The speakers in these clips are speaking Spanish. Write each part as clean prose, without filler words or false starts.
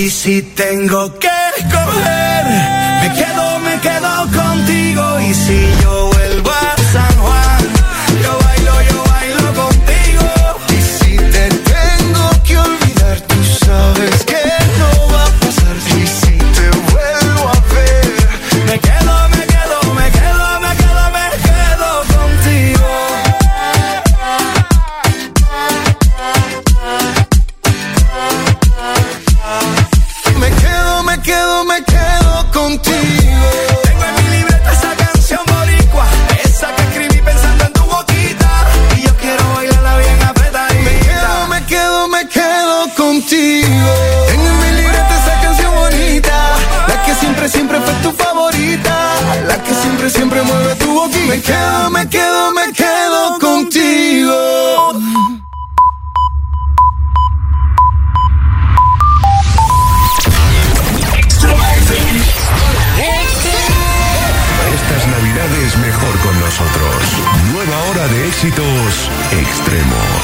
Y si tengo que escoger, me quedo contigo. Y si yo vuelvo a San Juan, yo bailo contigo. Y si te tengo que olvidar, tú sabes que no va a pasar. Y si te vuelvo a ver, me quedo contigo. Me quedo contigo. Tengo en mi libreta esa canción boricua, esa que escribí pensando en tu boquita. Y yo quiero bailarla bien apretadita. Me quedo contigo. Tengo en mi libreta esa canción bonita, la que siempre fue tu favorita, la que siempre mueve tu boquita. Me quedo contigo. Estas navidades mejor con nosotros. Nueva hora de éxitos extremos.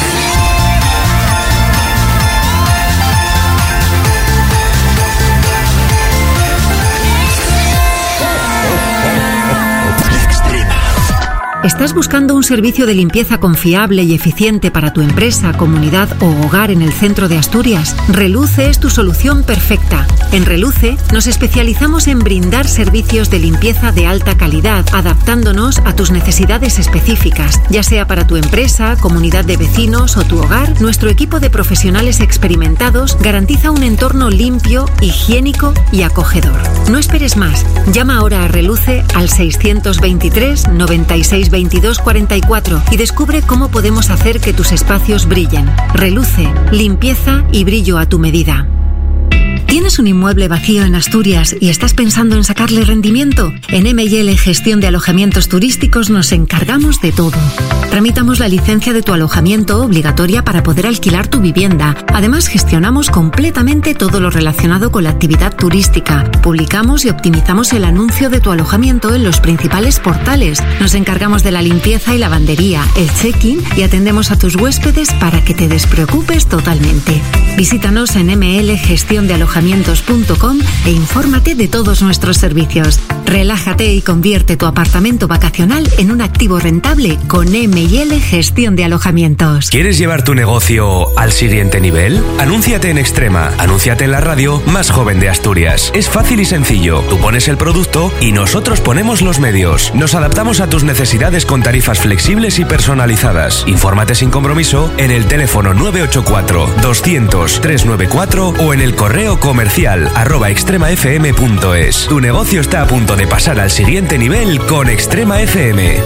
¿Estás buscando un servicio de limpieza confiable y eficiente para tu empresa, comunidad o hogar en el centro de Asturias? Reluce es tu solución perfecta. En Reluce nos especializamos en brindar servicios de limpieza de alta calidad, adaptándonos a tus necesidades específicas. Ya sea para tu empresa, comunidad de vecinos o tu hogar, nuestro equipo de profesionales experimentados garantiza un entorno limpio, higiénico y acogedor. No esperes más. Llama ahora a Reluce al 623 96 22 44 y descubre cómo podemos hacer que tus espacios brillen. Reluce, limpieza y brillo a tu medida. ¿Tienes un inmueble vacío en Asturias y estás pensando en sacarle rendimiento? En M&L Gestión de Alojamientos Turísticos nos encargamos de todo. Tramitamos la licencia de tu alojamiento obligatoria para poder alquilar tu vivienda. Además, gestionamos completamente todo lo relacionado con la actividad turística. Publicamos y optimizamos el anuncio de tu alojamiento en los principales portales. Nos encargamos de la limpieza y lavandería, el check-in y atendemos a tus huéspedes para que te despreocupes totalmente. Visítanos en mlgestiondealojamientos.com e infórmate de todos nuestros servicios. Relájate y convierte tu apartamento vacacional en un activo rentable con M&L Gestión de Alojamientos. ¿Quieres llevar tu negocio al siguiente nivel? Anúnciate en Extrema. Anúnciate en la radio más joven de Asturias. Es fácil y sencillo. Tú pones el producto y nosotros ponemos los medios. Nos adaptamos a tus necesidades con tarifas flexibles y personalizadas. Infórmate sin compromiso en el teléfono 984 200 394 o en el correo comercial @extremafm.es. Tu negocio está a punto de pasar al siguiente nivel con Extrema FM.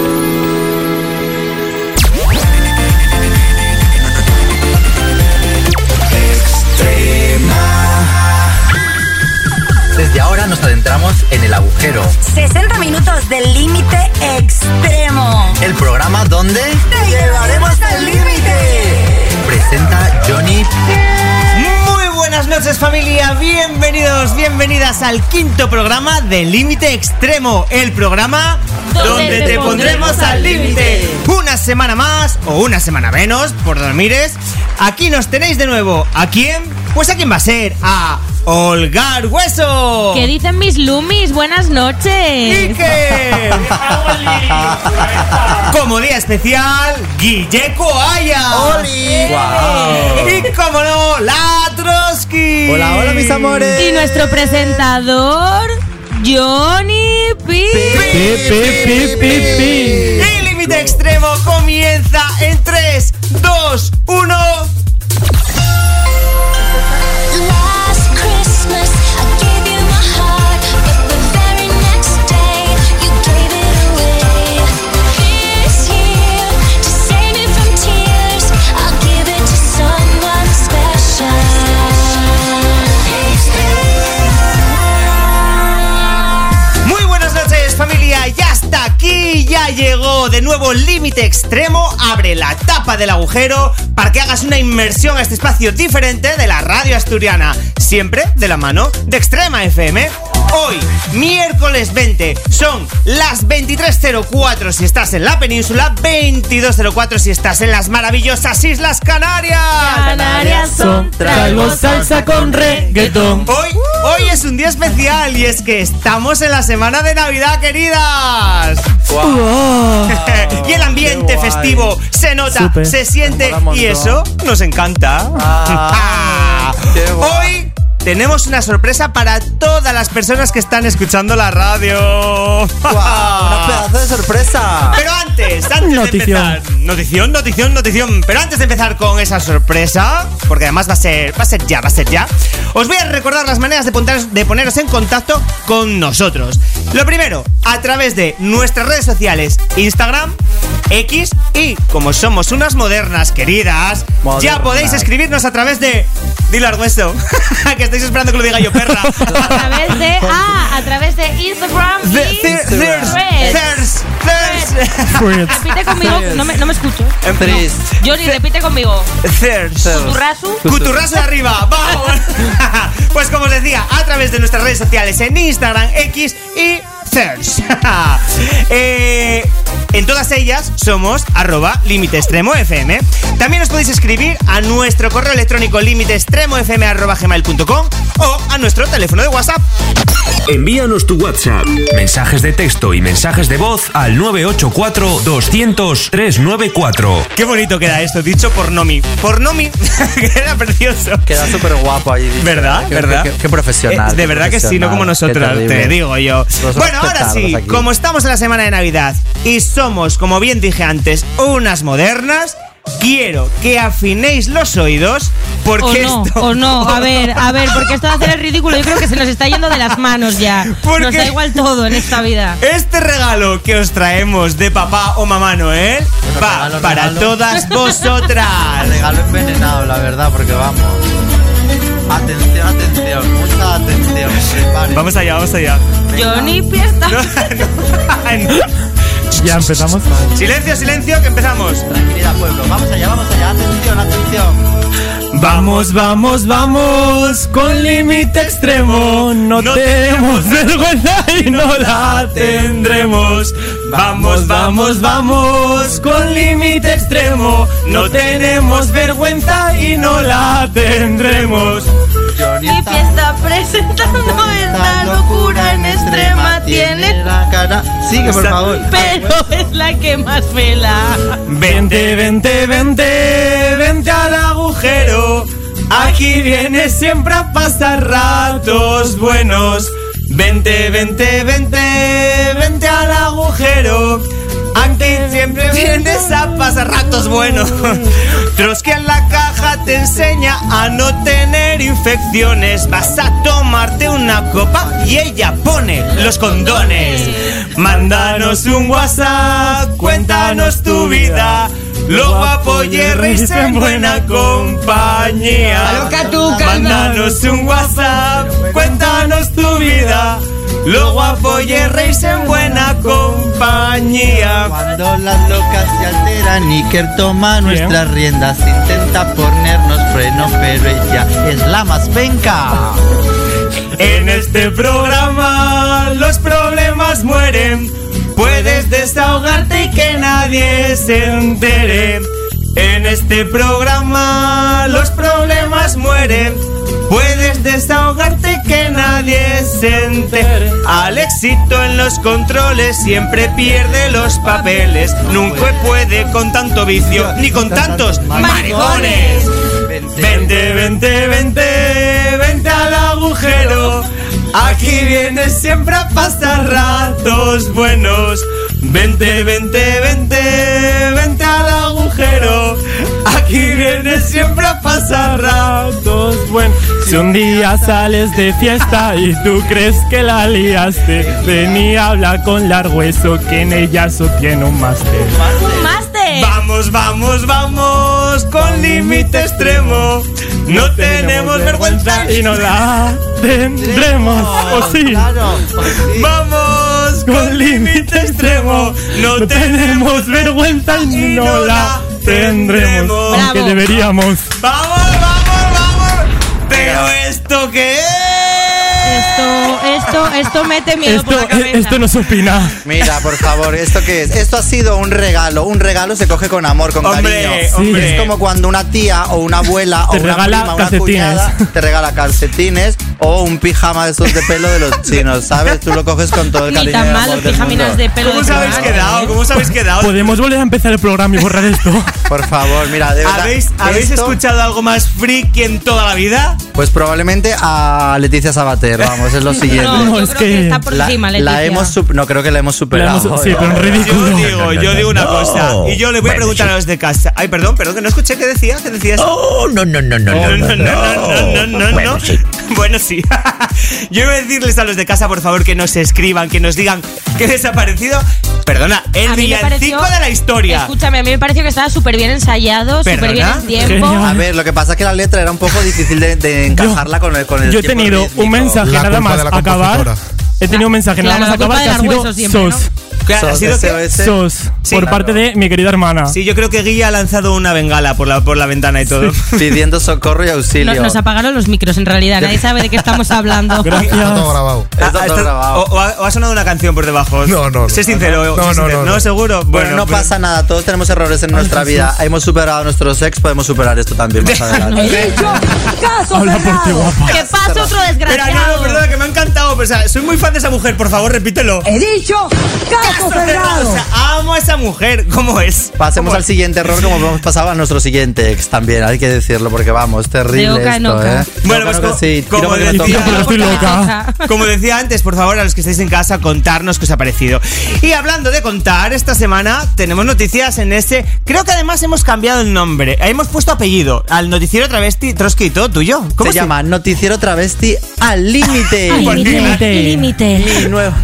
Desde ahora nos adentramos en el agujero. 60 minutos del límite extremo. El programa donde te llevaremos al límite. Presenta Johnny. Muy buenas noches, familia. Bienvenidas al quinto programa de Límite Extremo. El programa donde te pondremos al límite. Una semana más o una semana menos, por donde mires. Aquí nos tenéis de nuevo. ¿A quién? Pues ¿a quién va a ser? A Holgar Hueso. ¿Qué dicen mis Lumis? Buenas noches. ¡Ike! Como día especial, Guille Coaya. ¡Oli! ¡Wow! Y como no, la Trotsky. Hola, mis amores. Y nuestro presentador, Johnny P. Y Límite Extremo comienza en 3, 2, 1... Ya llegó de nuevo Límite Extremo. Abre la tapa del agujero para que hagas una inmersión a este espacio diferente de la radio asturiana, siempre de la mano de Extrema FM. Hoy, miércoles 20, son las 23:04 si estás en la península, 22:04 si estás en las maravillosas Islas Canarias. Canarias son, Traigo salsa con reggaetón. Hoy es un día especial y es que estamos en la semana de Navidad, queridas. Wow. Y el ambiente festivo se nota, Súper. se siente y eso nos encanta. Hoy tenemos una sorpresa para todas las personas que están escuchando la radio. ¡Wow! ¡Una pedazo de sorpresa! Pero antes de empezar, notición. Pero antes de empezar con esa sorpresa, porque además va a ser ya, os voy a recordar las maneras de poneros en contacto con nosotros. Lo primero, a través de nuestras redes sociales, Instagram, X, y como somos unas modernas, queridas, ya podéis escribirnos a través de... Dilo al hueso, que estáis esperando que lo diga yo, perra. a través de Instagram y Threads. Repite conmigo, no me escucho. Johnny, repite conmigo. Threads. Cuturrasu de arriba, vamos. Pues como os decía, a través de nuestras redes sociales en Instagram, X y Threads. En todas ellas somos @LímiteExtremoFM. También os podéis escribir a nuestro correo electrónico limiteextremofm@gmail.com o a nuestro teléfono de WhatsApp. Envíanos tu WhatsApp, mensajes de texto y mensajes de voz al 984-200-394. Qué bonito queda esto, dicho por Nomi. Queda precioso. Queda súper guapo ahí. ¿Verdad? Qué profesional. De verdad que sí, no como nosotros, te digo yo. Bueno, ahora sí, aquí. como estamos en la semana de Navidad y somos, como bien dije antes, unas modernas, quiero que afinéis los oídos porque O no, a ver, porque esto de hacer el ridículo yo creo que se nos está yendo de las manos ya. Porque nos da igual todo en esta vida. este regalo que os traemos de papá o mamá Noel va para todas vosotras. Regalo envenenado, la verdad, porque vamos. Atención, mucha atención. Preparen. Vamos allá. Johnny, fiesta. Ya empezamos. Silencio, que empezamos. Tranquilidad, pueblo. Vamos allá. Atención. Vamos, con límite extremo. No tenemos vergüenza y no la tendremos. Vamos, con límite extremo. No tenemos vergüenza y no la tendremos. Johnny Mi fiesta presentando esta locura en extrema tiene, la cara. Sigue, por favor. pero es la que más pela. Vente al agujero. Aquí vienes siempre a pasar ratos buenos. Vente al agujero. Aquí siempre vienes a pasar ratos buenos. Trotsky en la caja te enseña a no tener infecciones. Vas a tomarte una copa y ella pone los condones. Mándanos un WhatsApp, cuéntanos tu vida. Lo guapo y reís en buena compañía. Mándanos un WhatsApp, cuéntanos tu vida. Lo guapo y reís en buena compañía. Cuando las locas se alteran, Iker toma nuestras riendas. Intenta ponernos freno, pero ella es la más penca. En este programa los problemas mueren. Puedes desahogarte y que nadie se entere. En este programa los problemas mueren. Puedes desahogarte y que nadie se entere. Al éxito en los controles siempre pierde los papeles. Nunca puede con tanto vicio ni con tantos maricones. Vente al agujero. Aquí vienes siempre a pasar ratos buenos. Vente al agujero. Aquí vienes siempre a pasar ratos buenos. Si un día sales de fiesta y tú crees que la liaste, ven y habla con Largueso, que en ella tiene un máster. ¡Un máster! Vamos, con límite extremo. No tenemos vergüenza y no la tendremos. ¿O sí? Claro, sí. Vamos con límite extremo. No tenemos vergüenza y no la tendremos. Aunque deberíamos. ¡Vamos! ¿Pero esto qué es? Esto mete miedo por la cabeza. Esto no se opina. Mira, por favor, ¿esto qué es? Esto ha sido un regalo. Un regalo se coge con amor, con cariño. Hombre. Es como cuando una tía o una abuela o una prima, una cuñada te regala calcetines o un pijama de esos de pelo de los chinos, ¿sabes? Tú lo coges con todo el cariño. Ni tan mal los pijaminas de pelo. ¿Cómo os habéis quedado? ¿Cómo os habéis quedado? ¿Podemos volver a empezar el programa y borrar esto? Por favor, mira, de verdad. ¿Habéis escuchado algo más friki en toda la vida? Pues probablemente a Leticia Sabater, vamos, es lo siguiente. No, yo creo que está por encima, Leticia. No creo que la hemos superado. Sí, pero en ridículo. Yo digo una cosa. Y yo le voy a preguntar a los de casa. Ay, perdón, que no escuché. ¿Qué decías? ¿Qué decías? Oh, no. Bueno, sí. Yo voy a decirles a los de casa, por favor, que nos escriban, que nos digan qué les ha parecido. Perdona, el villancico de la historia. Escúchame, a mí me pareció que estaba súper bien ensayado, súper bien en tiempo. A ver, lo que pasa es que la letra era un poco difícil de encajarla con el Yo he tenido un mensaje nada más acabar. He tenido un mensaje nada más acabar que ha sido SOS. ¿Ha sido SOS por parte de mi querida hermana. Sí, yo creo que Guilla ha lanzado una bengala por la ventana y todo. Pidiendo socorro y auxilio. Nos apagaron los micros en realidad, nadie sabe de qué estamos hablando. Gracias. Está todo grabado. ¿O ha sonado una canción por debajo? No. Sé sincero. No, seguro. Bueno, no pasa nada, todos tenemos errores en nuestra vida. Hemos superado nuestros ex, podemos superar esto también más adelante. Habla por ti, guapa. ¿Qué pasa, otro desgraciado? No, perdona, que me ha encantado. O sea, soy muy fan de esa mujer, por favor, repítelo. He dicho caso cerrado. O sea, amo a esa mujer. ¿Cómo es? Pasemos al siguiente error, como hemos pasado a nuestro siguiente ex también, hay que decirlo, porque vamos, terrible esto, ¿eh? Bueno, pues como decía antes, por favor, a los que estáis en casa, contarnos qué os ha parecido. Y hablando de contar, esta semana tenemos noticias en ese. Creo que además hemos cambiado el nombre. Hemos puesto apellido al noticiero travesti Trotsky, todo tuyo. ¿Cómo se llama? Noticiero travesti al límite. Al límite. Mi nuevo.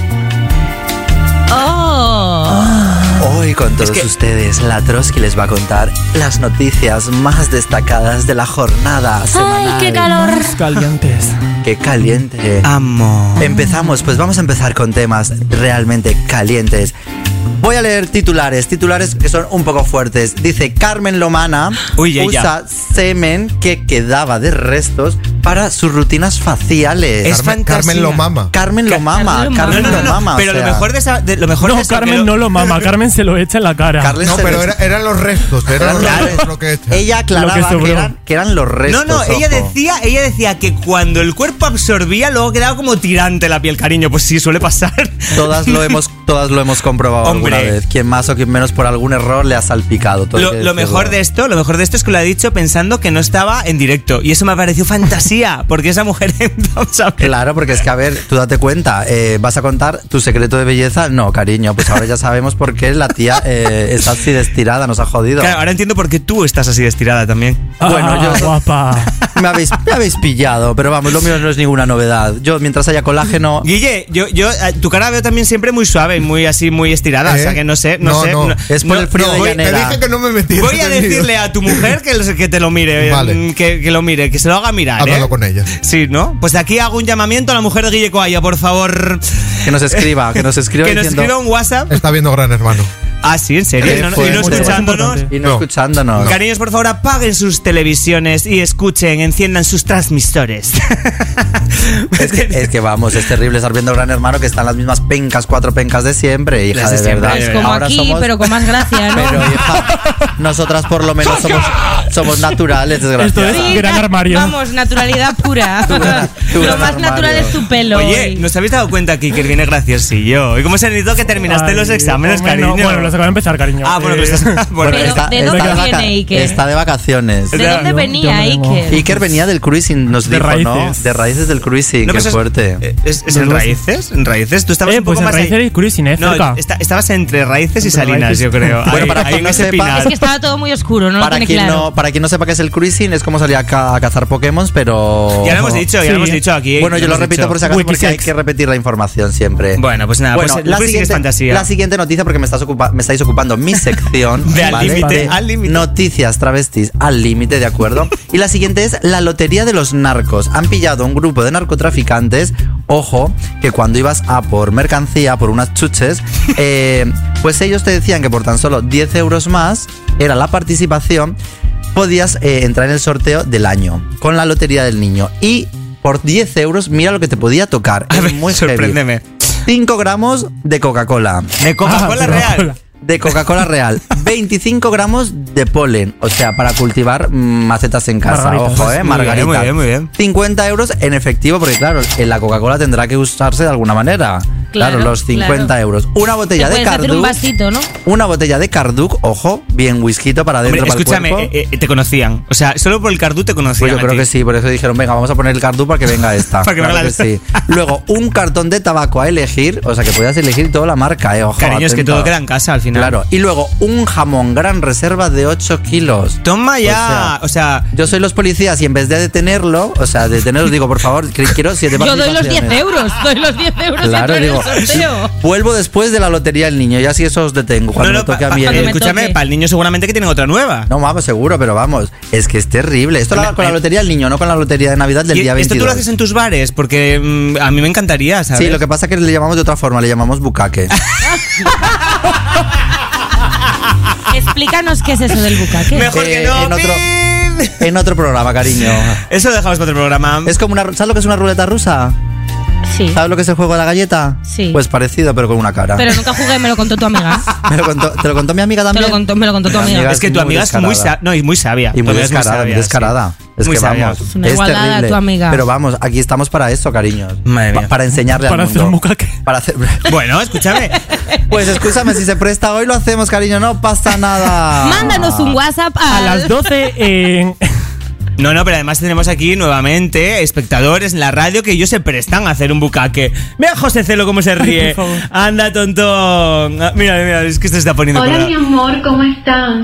Hoy con todos ustedes, la Trotsky les va a contar las noticias más destacadas de la jornada semanal. ¡Ay, qué calor! Más calientes. ¡Qué caliente! Amo. Empezamos, pues vamos a empezar con temas realmente calientes. Voy a leer titulares que son un poco fuertes. Dice, Carmen Lomana usa semen que quedaba de restos para sus rutinas faciales. Es fantasía. Carmen lo mama. Carmen lo mama. Pero lo mejor de esa... No, Carmen no lo mama, Carmen se lo echa en la cara. No, pero eran los restos. Lo que ella aclaraba que eran los restos. No, ella decía que cuando el cuerpo absorbía, luego quedaba como tirante la piel, cariño. Pues sí, suele pasar. Todas lo hemos comprobado alguna vez. Quien más o quien menos por algún error le ha salpicado. Lo mejor de esto es que lo ha dicho pensando que no estaba en directo. Y eso me pareció fantasía, porque esa mujer... Claro, porque es que, a ver, tú date cuenta, ¿vas a contar tu secreto de belleza? No, cariño, pues ahora ya sabemos por qué la tía está así de estirada, nos ha jodido. Claro, ahora entiendo por qué tú estás así de estirada también. Bueno, yo... guapa. Me habéis pillado, pero vamos, lo mío no es ninguna novedad. Yo, mientras haya colágeno... Guille, yo tu cara veo también siempre muy suave y muy así, muy estirada. O sea que no sé. Es por el frío de llanera. Te dije que no me metiera. Voy a decirle a tu mujer que te lo mire. Vale. Que lo mire, que se lo haga mirar. Háblalo con ella. Sí, ¿no? Pues de aquí hago un llamamiento a la mujer de Guille Coalla, por favor. Que nos escriba un WhatsApp. Está viendo Gran Hermano. Ah, sí, en serio. Y no escuchándonos. escuchándonos. Cariños, por favor, apaguen sus televisiones y escuchen, enciendan sus transmisores. Es que vamos, es terrible estar viendo Gran Hermano, que están las mismas pencas, 4 pencas de siempre, hija, de verdad. Es como ahora aquí, pero con más gracia, ¿no? Pero, hija, nosotras por lo menos somos naturales, desgraciadas. Esto es Gran Armario. Vamos, naturalidad pura. Lo más natural es tu pelo. Oye, ¿nos habéis dado cuenta aquí que viene graciosillo? ¿Y cómo se necesitó que terminaste los exámenes, cariño? Bueno, los acabo de empezar, cariño. Ah, bueno, pues pero ¿de dónde viene Iker? Está de vacaciones. ¿De dónde venía Iker? Iker venía del cruising, nos dijo, ¿no? De raíces del cruising, qué fuerte. ¿Es en raíces? ¿En raíces? Tú estabas un poco más raíces y cruising, no, estabas entre raíces y Salinas, yo creo. Bueno, para quien no sepa... Es que estaba todo muy oscuro, no lo tiene claro. Para quien no sepa qué es el cruising, es como salir a cazar Pokémon, pero... Ya lo hemos dicho aquí. Bueno, yo lo repito por si acaso, porque hay que repetir la información siempre. Bueno, pues nada, pues el cruising es fantasía. La siguiente noticia, porque me estáis ocupando mi sección de al límite. Noticias travestis al límite, ¿de acuerdo? Y la siguiente es la lotería de los narcos. Han pillado a un grupo de narcotraficantes. Ojo, que cuando ibas a por mercancía, por unas chuches, pues ellos te decían que por tan solo 10 euros más era la participación, podías entrar en el sorteo del año con la lotería del niño. Y por 10 euros, mira lo que te podía tocar. A es ver, muy sorpréndeme. heavy. 5 gramos de Coca-Cola. ¿De Coca-Cola real? De Coca-Cola real. 25 gramos de polen. O sea, para cultivar macetas en casa. Ojo, margarita. Muy bien, muy bien. 50 euros en efectivo, porque claro, en la Coca-Cola tendrá que usarse de alguna manera. Claro, los 50 euros. Una botella de Carduk. Un vasito, ¿no? Una botella de Carduk, ojo, bien whiskyito para adentro. Hombre, para escúchame, te conocían. O sea, solo por el Carduk te conocían. Pues yo creo que sí, por eso dijeron, venga, vamos a poner el Carduk para que venga esta. Para que venga la sí. Luego, un cartón de tabaco a elegir, o sea, que puedas elegir toda la marca, ojo. Cariño, es que todo queda en casa al final. Claro. Y luego, un jamón gran reserva de 8 kilos. Toma ya. O sea, yo soy los policías y en vez de detenerlo, digo, por favor, quiero 7 participaciones. Yo doy los 10 euros. Doy los 10 euros. Claro, digo, vuelvo después de la lotería del niño, ya si eso os detengo. Cuando me toque a mí. Escúchame, para el niño seguramente que tienen otra nueva. No, vamos, seguro, pero vamos, es que es terrible. Esto con la lotería del niño, no con la lotería de Navidad del día 22. ¿Esto tú lo haces en tus bares? Porque a mí me encantaría, ¿sabes? Sí, lo que pasa es que le llamamos de otra forma, le llamamos bucaque. Explícanos qué es eso del bucaque. Mejor que no. En otro programa, cariño. Eso lo dejamos para otro programa. Es como ¿sabes lo que es una ruleta rusa? Sí. ¿Sabes lo que es el juego de la galleta? Sí. Pues parecido, pero con una cara. Pero nunca jugué, me lo contó tu amiga. ¿Te lo contó mi amiga también? Me lo contó tu amiga. Es que tu amiga es muy sabia. Y muy descarada. Sí. Es muy que sabia. vamos, es una igualdad terrible. A tu amiga. Pero vamos, aquí estamos para eso, cariños. Madre mía. Para enseñarle al mundo. Para hacer un bucaque. Para hacer... Bueno, escúchame. Pues escúchame, si se presta hoy lo hacemos, cariño, no pasa nada. Mándanos un WhatsApp a las 12 en... No, pero además tenemos aquí nuevamente espectadores en la radio que ellos se prestan a hacer un bucaque. Mira a José Celo cómo se ríe. Anda, tontón. Mira, es que esto se está poniendo. Hola, mi amor, ¿cómo están?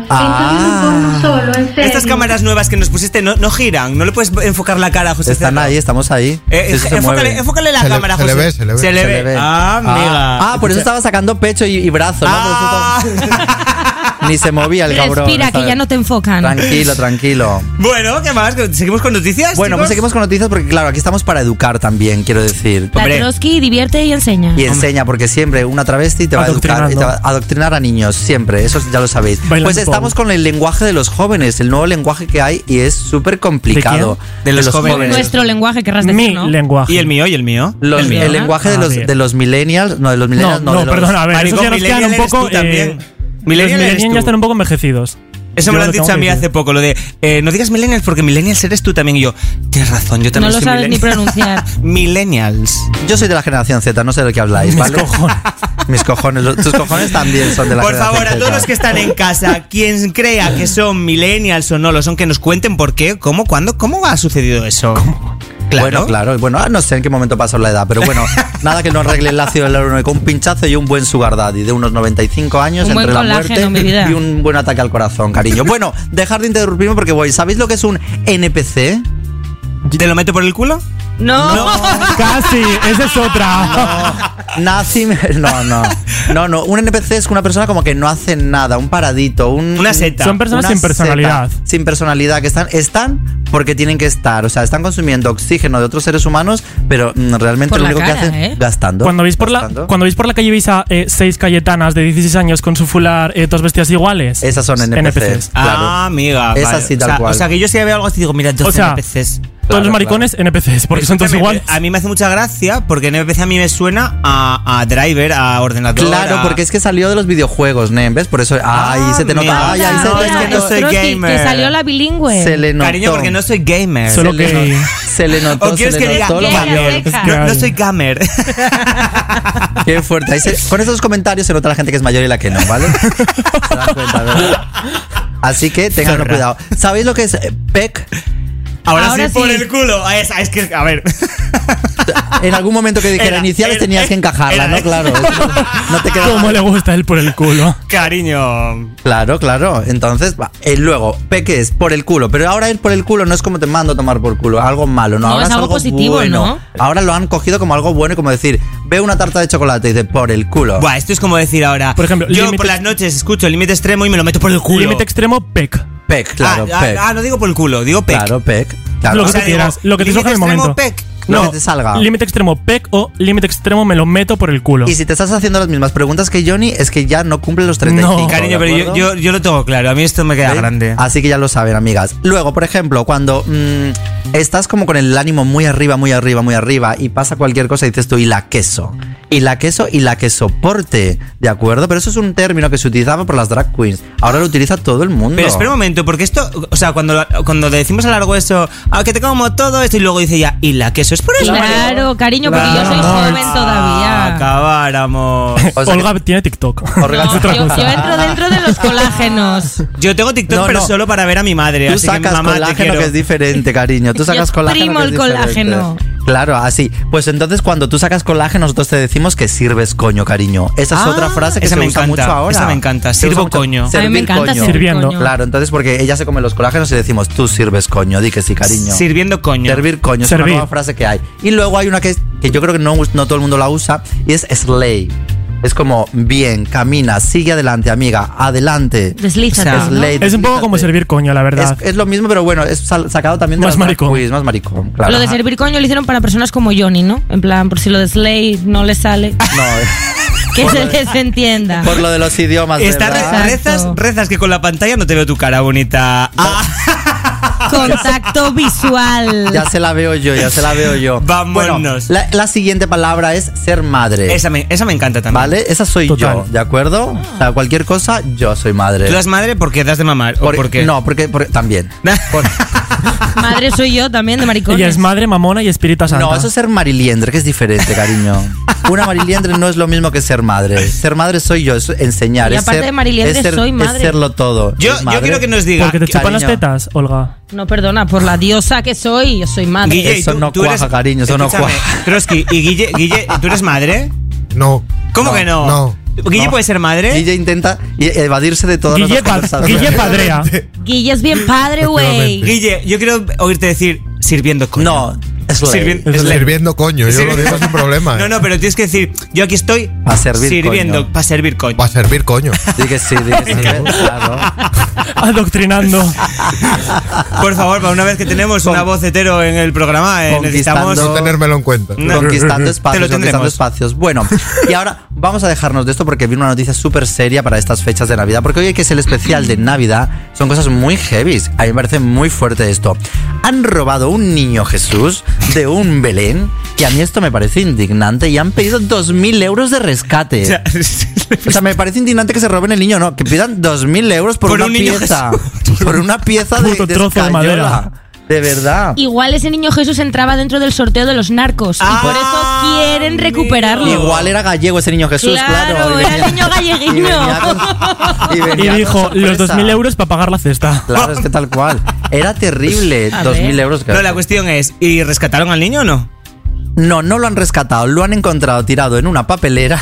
Solo, en serio. Estas cámaras nuevas que nos pusiste no giran. No le puedes enfocar la cara a José Celo. Están ahí, estamos ahí. Enfócale la cámara, José. Se le ve. Ah, amiga. Por eso estaba sacando pecho y brazo, ¿no? Ni se movía el cabrón. Respira, que ya no te enfocan. Tranquilo. Bueno, ¿qué más? ¿Seguimos con noticias? Bueno, pues seguimos con noticias porque, claro, aquí estamos para educar también, quiero decir. La Trotsky divierte y enseña. Y enseña, porque siempre una travesti te va a educar, te va a adoctrinar a niños, siempre, eso ya lo sabéis. Pues estamos con el lenguaje de los jóvenes, el nuevo lenguaje que hay y es súper complicado. ¿De los jóvenes? Nuestro lenguaje, querrás decir, ¿no? Mi lenguaje. ¿Y el mío? El lenguaje de los millennials, no, de los millennials, no, perdona, a ver, eso ya nos quedan un poco... Los millennials ya están un poco envejecidos. Eso me lo han dicho a mí hace poco, lo de no digas millennials porque millennials eres tú también. Y yo, tienes razón, yo también soy millennial. No lo sabes ni pronunciar. Millennials. Yo soy de la generación Z, no sé de qué habláis, ¿vale? Mis cojones, tus cojones también son de la generación Z. Por favor, a todos los que están en casa, quien crea que son millennials o no lo son, que nos cuenten por qué, cómo, cuándo, cómo ha sucedido eso. Claro. Bueno, no sé en qué momento pasó la edad, pero bueno, nada que no arregle el ácido hialurónico, un pinchazo y un buen sugar daddy de unos 95 años entre la muerte y un buen ataque al corazón, cariño. Bueno, dejar de interrumpirme porque ¿sabéis lo que es un NPC? ¿Te lo meto por el culo? No. Casi, esa es otra. No. Un NPC es una persona como que no hace nada, un paradito, una seta. Son personas sin personalidad. Sin personalidad, que están porque tienen que estar. O sea, están consumiendo oxígeno de otros seres humanos, pero realmente lo único que hacen gastando. Cuando veis por la calle veis a 6 cayetanas de 16 años con su fular, todas vestidas iguales. Esas son NPCs. Claro. Amiga. Esas sí, tal cual. O sea, que yo si veo algo así digo, mira, 12 NPCs. Todos los maricones NPCs, porque son todos iguales. A mí me hace mucha gracia porque NPC a mí me suena a driver, a ordenador. Claro, porque es que salió de los videojuegos, ¿no? ¿Ves? Por eso, ahí se te nota. Es que no soy gamer. Que salió la bilingüe. Se le notó. Cariño, porque no soy gamer. Solo que se le notó. ¿O quieres que diga no soy gamer? Qué fuerte. Con estos comentarios se nota la gente que es mayor y la que no, ¿vale? Se dan cuenta, ¿verdad? Así que tengan cuidado. ¿Sabéis lo que es PEC? Ahora sí por el culo. Es que, a ver. En algún momento que dijera iniciales tenías que encajarla, ¿no? Claro. No te queda. ¿Cómo le gusta él por el culo? Cariño. Claro. Entonces, luego, que es por el culo. Pero ahora ir por el culo no es como te mando a tomar por culo. Algo malo, ¿no? Ahora es algo positivo, bueno. ¿no? Ahora lo han cogido como algo bueno y como decir, veo una tarta de chocolate y dice, por el culo. Buah, esto es como decir ahora. Por ejemplo, yo por las noches escucho el límite extremo y me lo meto por el culo. Límite extremo, PEC. PEC, claro, PEC. No digo por el culo, digo PEC. Claro, PEC. Claro. Lo que tú quieras, lo que te surja en el momento. PEC. Lo que te salga. Límite extremo PEC o límite extremo me lo meto por el culo. Y si te estás haciendo las mismas preguntas que Johnny, es que ya no cumple los 35. No, cariño, pero yo lo tengo claro. A mí esto me queda grande. Así que ya lo saben, amigas. Luego, por ejemplo, cuando estás como con el ánimo muy arriba, muy arriba, muy arriba y pasa cualquier cosa y dices tú, y la queso. Y la queso y la que soporte, ¿de acuerdo? Pero eso es un término que se utilizaba por las drag queens. Ahora lo utiliza todo el mundo. Pero espera un momento, porque esto, o sea, cuando decimos a lo largo eso, que te como todo esto, y luego dice ya, y la queso es por eso. Claro, cariño, porque yo soy joven todavía. Acabáramos. Olga tiene TikTok. No, yo entro dentro de los colágenos. Yo tengo TikTok, pero solo para ver a mi madre. Tú así sacas que, mamá, colágeno, que es diferente, cariño. Tú sacas colágeno. Primo el colágeno. Claro, así. Pues entonces cuando tú sacas colágeno, nosotros te decimos que sirves coño, cariño. Esa es otra frase que se usa mucho ahora. Esa me encanta, sirvo coño. A mí me encanta sirviendo. Claro, entonces porque ella se come los colágenos y decimos, tú sirves coño, di que sí, cariño. Sirviendo coño. Servir coño, es una nueva frase que hay. Y luego hay una que yo creo que no todo el mundo la usa, y es slay. Es como, bien, camina, sigue adelante, amiga, adelante. Deslízate. ¿no? Es un poco como servir coño, la verdad. Es lo mismo, pero bueno, es sacado también de más maricón. Más maricón, claro. Lo de servir coño lo hicieron para personas como Johnny, ¿no? En plan, por si lo de slay no le sale. No, que se desentienda. Por lo de los idiomas. Rezas que con la pantalla no te veo tu cara bonita. Contacto visual. Ya se la veo yo. Vámonos. Bueno, la siguiente palabra es ser madre. Esa me encanta también. ¿Vale? Esa soy yo, ¿de acuerdo? O sea, cualquier cosa, yo soy madre. ¿Tú das madre porque das de mamar? ¿O por qué? No, porque también. Madre soy yo también, de maricones. Ella es madre, mamona y espírita santa. No, eso es ser mariliendre, que es diferente, cariño. Una mariliendre no es lo mismo que ser madre. Ser madre soy yo, es enseñar. Y aparte de mariliendre soy madre. Es serlo todo. Yo quiero que nos diga. ¿Porque te chupan las tetas, Olga? No, perdona, por la diosa que soy, yo soy madre. Guille, eso no cuaja, cariño, eso no cuaja. Trotsky, y Guille, ¿tú eres madre? No. ¿Cómo que no? No. ¿Guille puede ser madre? Guille intenta evadirse de todas las conversaciones. Guille padrea. Guille es bien padre, güey. Guille, yo quiero oírte decir sirviendo coño. No. Sirviendo coño, yo lo digo sin problema. No, pero tienes que decir, yo aquí estoy para servir sirviendo, para servir coño. Para servir coño. Di que sí, claro. Adoctrinando. Por favor, para una vez que tenemos una voz hetero en el programa, necesitamos no tenérmelo en cuenta. Conquistando espacios. Bueno, y ahora vamos a dejarnos de esto porque viene una noticia súper seria para estas fechas de Navidad, porque hoy que es el especial de Navidad, son cosas muy heavy. A mí me parece muy fuerte esto. Han robado un niño Jesús de un Belén, y a mí esto me parece indignante, y han pedido 2.000 euros de rescate. O sea, me parece indignante que se roben el niño, no, que pidan 2.000 euros por una pieza. Por una pieza de trozo de madera. De verdad. Igual ese niño Jesús entraba dentro del sorteo de los narcos y por eso quieren recuperarlo. Igual era gallego ese niño Jesús, claro. Era el niño galleguiño. Y dijo, los 2.000 euros para pagar la cesta. Claro, es que tal cual. Era terrible, 2.000 euros. Claro. No, la cuestión es, ¿y rescataron al niño o no? No lo han rescatado, lo han encontrado tirado en una papelera.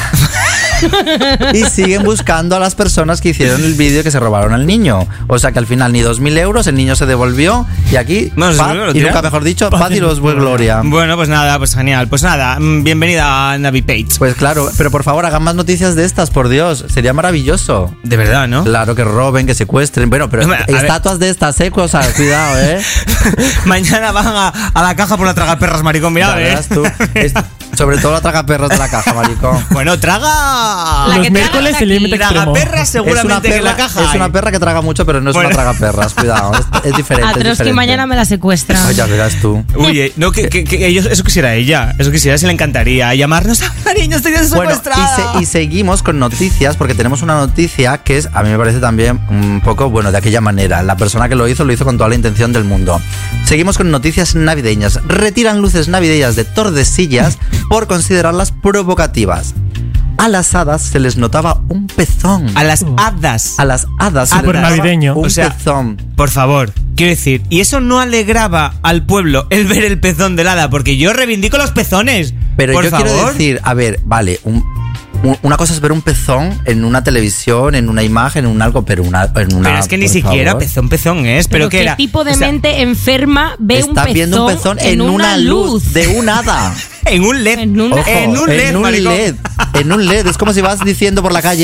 Y siguen buscando a las personas que hicieron el vídeo que se robaron al niño. O sea que al final ni 2.000 euros, el niño se devolvió y aquí, y nunca mejor dicho, paz y los buena gloria. Bueno, pues nada, pues genial. Pues nada, bienvenida a Navi Page. Pues claro, pero por favor hagan más noticias de estas, por Dios, sería maravilloso. De verdad, ¿no? Claro, que roben, que secuestren. Bueno, pero estatuas de estas, o sea, cuidado, Mañana van a la caja por la tragaperras, maricón, mira, tú. Sobre todo la tragaperras de la caja, maricón. Bueno, traga. Los miércoles el límite extremo. Tragaperras seguramente en la caja. Es una perra que traga mucho, pero no es una tragaperras. Cuidado, es diferente. A Trotsky mañana me la secuestra. Ay, ya verás tú. Oye, no, eso quisiera ella. Eso quisiera, se le encantaría. Llamarnos a cariño, estoy secuestrada. Bueno, y seguimos con noticias, porque tenemos una noticia que es, a mí me parece también un poco, bueno, de aquella manera. La persona que lo hizo con toda la intención del mundo. Seguimos con noticias navideñas. Retiran luces navideñas de Tordesillas por considerarlas provocativas. A las hadas se les notaba un pezón. A las hadas. A las hadas. Súper navideño. Un pezón. Por favor, quiero decir, ¿y eso no alegraba al pueblo el ver el pezón del hada? Porque yo reivindico los pezones. Pero yo quiero decir, a ver, vale, una cosa es ver un pezón en una televisión, en una imagen, en un algo, pero Pero es que ni siquiera pezón es. ¿Pero qué era? ¿Qué tipo de mente enferma ve un pezón? Está viendo un pezón en una luz de un hada. En un LED. En un LED. Es como si vas diciendo por la calle,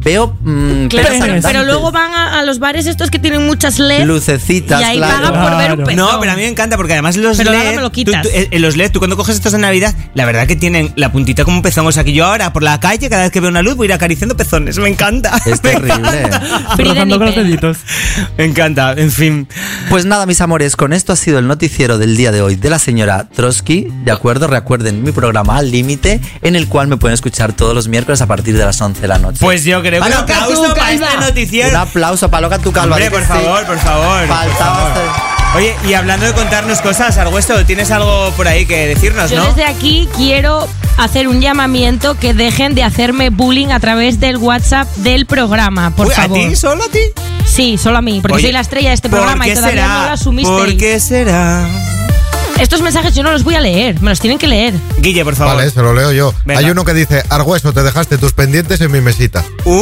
veo claro, pero luego van a los bares estos que tienen muchas LED, lucecitas, y ahí pagan por ver un pezón. No, pero a mí me encanta porque además los pero LED, me lo quitas. los LED, tú cuando coges estos de Navidad, la verdad que tienen la puntita como un pezón. O sea que yo ahora por la calle, cada vez que veo una luz, voy a ir acariciando pezones. Me encanta. Es terrible. Rozando con los deditos. Me encanta, en fin. Pues nada, mis amores, con esto ha sido el noticiero del día de hoy de la señora Trotsky. ¿De acuerdo? Recuerden mi programa Al Límite, en el cual me pueden escuchar todos los miércoles a partir de las 11 de la noche. Pues yo creo que un aplauso para este noticiero. Un aplauso para Loca tu Calva. Hombre, por favor. Faltaba. Oye, y hablando de contarnos cosas, Argüesto, tienes algo por ahí que decirnos, ¿no? Yo desde aquí quiero hacer un llamamiento que dejen de hacerme bullying a través del WhatsApp del programa, por favor. ¿A ti? ¿Solo a ti? Sí, solo a mí, porque soy la estrella de este programa y todavía no lo asumisteis. ¿Por qué será? Estos mensajes yo no los voy a leer, me los tienen que leer. Guille, por favor. Vale, se lo leo yo. Venga. Hay uno que dice: Argüeso, te dejaste tus pendientes en mi mesita. ¿Quién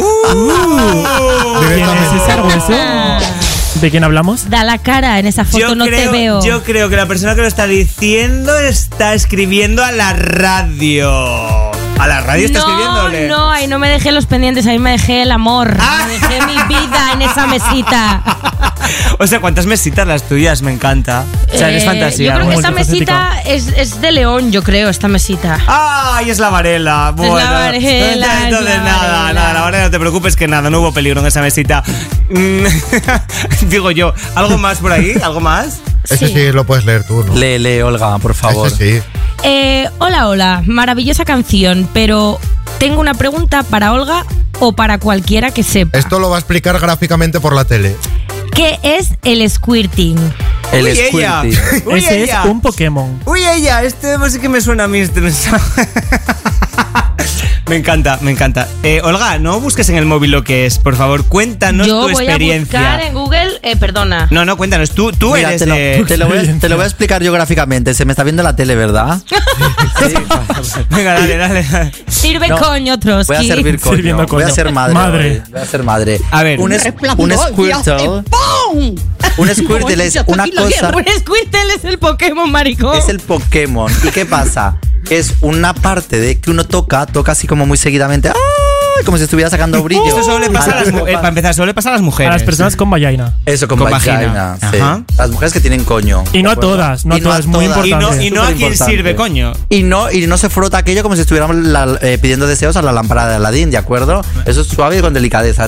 es ese Argüeso? ¿De quién hablamos? Da la cara en esa foto, te veo. Yo creo que la persona que lo está diciendo está escribiendo a la radio. ¿A la radio está escribiéndole? No, ahí no me dejé los pendientes, ahí me dejé el amor. Me dejé mi vida en esa mesita. O sea, ¿cuántas mesitas las tuyas? Me encanta. O sea, eres fantasía. Yo creo que esta mesita es de León, yo creo, esta mesita. ¡Ay, es la Varela! Bueno, es la Varela. Entonces, nada, la Varela, no te preocupes que nada, no hubo peligro en esa mesita. Digo yo, ¿algo más por ahí? ¿Algo más? Ese sí lo puedes leer tú, ¿no? Lee, Olga, por favor. Ese sí. Hola, maravillosa canción, pero tengo una pregunta para Olga o para cualquiera que sepa. Esto lo va a explicar gráficamente por la tele. ¿Qué es el squirting? El squirting. Ese es un Pokémon. Uy, este sí que me suena a mí este mensaje. Me encanta. Olga, no busques en el móvil lo que es, por favor, cuéntanos tu experiencia. Yo voy a buscar en Google, perdona. No, cuéntanos, tú mira, eres te lo voy a explicar yo gráficamente. Se me está viendo la tele, ¿verdad? Sí. Venga, dale. Sirve coño, Trotsky. Voy a servir coño. Voy a ser madre. Voy a ser madre. A ver. Un Squirtle. Un Squirtle es una cosa. Un Squirtle es el Pokémon, maricón. Es el Pokémon. ¿Y qué pasa? Es una parte de que uno toca así como muy seguidamente. ¡Ay! Como si estuviera sacando brillo. Esto solo le pasa a las mujeres. Para empezar, solo le pasa a las mujeres. A las personas con vagina. Eso, con vagina. Sí. Las mujeres que tienen coño. Y no a todas, no a todas, muy importante. Y no a quien sirve, coño. Y no se frota aquello como si estuviéramos pidiendo deseos a la lámpara de Aladín, ¿de acuerdo? Eso es suave y con delicadeza.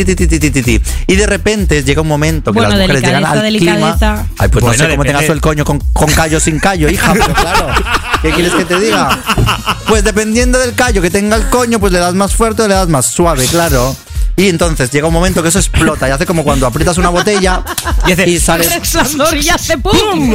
Y de repente llega un momento que las mujeres llegan al clima. Ay, pues no sé cómo tengas tú el coño con callo sin callo, hija, pero claro. ¿Qué quieres que te diga? Pues dependiendo del callo que tenga el coño, pues le das más fuerte o le das más suave, claro. Y entonces llega un momento que eso explota y hace como cuando aprietas una botella y sale y hace ¡pum!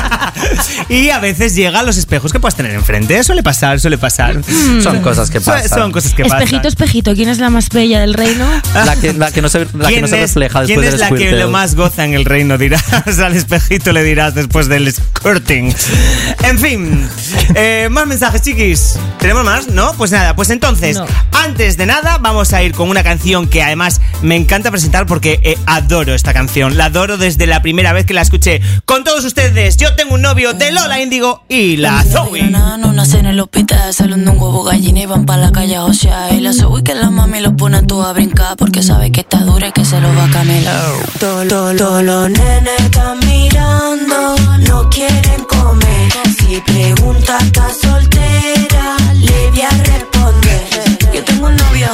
Y a veces llega a los espejos que puedes tener enfrente. Suele pasar. Son cosas que pasan. Son cosas que pasan. Espejito, ¿quién es la más bella del reino? La que no se refleja después del ¿Quién es la que lo más goza en el reino? Dirás al espejito, le dirás después del squirting. En fin, más mensajes, chiquis. ¿Tenemos más? ¿No? Pues nada, pues entonces, antes de nada, vamos a ir con una canción que además me encanta presentar porque adoro esta canción. La adoro desde la primera vez que la escuché. Con todos ustedes, Yo tengo un novio, de Lola Índigo y la Zoe. No nace en el hospital, salen de un huevo gallina y van pa' la calle a josear. Y la Zoe que la mami los pone a todos a brincar porque sabe que está dura y que se lo va a camelar. Todos los nenes están mirando, no quieren comer. Si pregunta está soltera, le voy a responder. Yo tengo un novio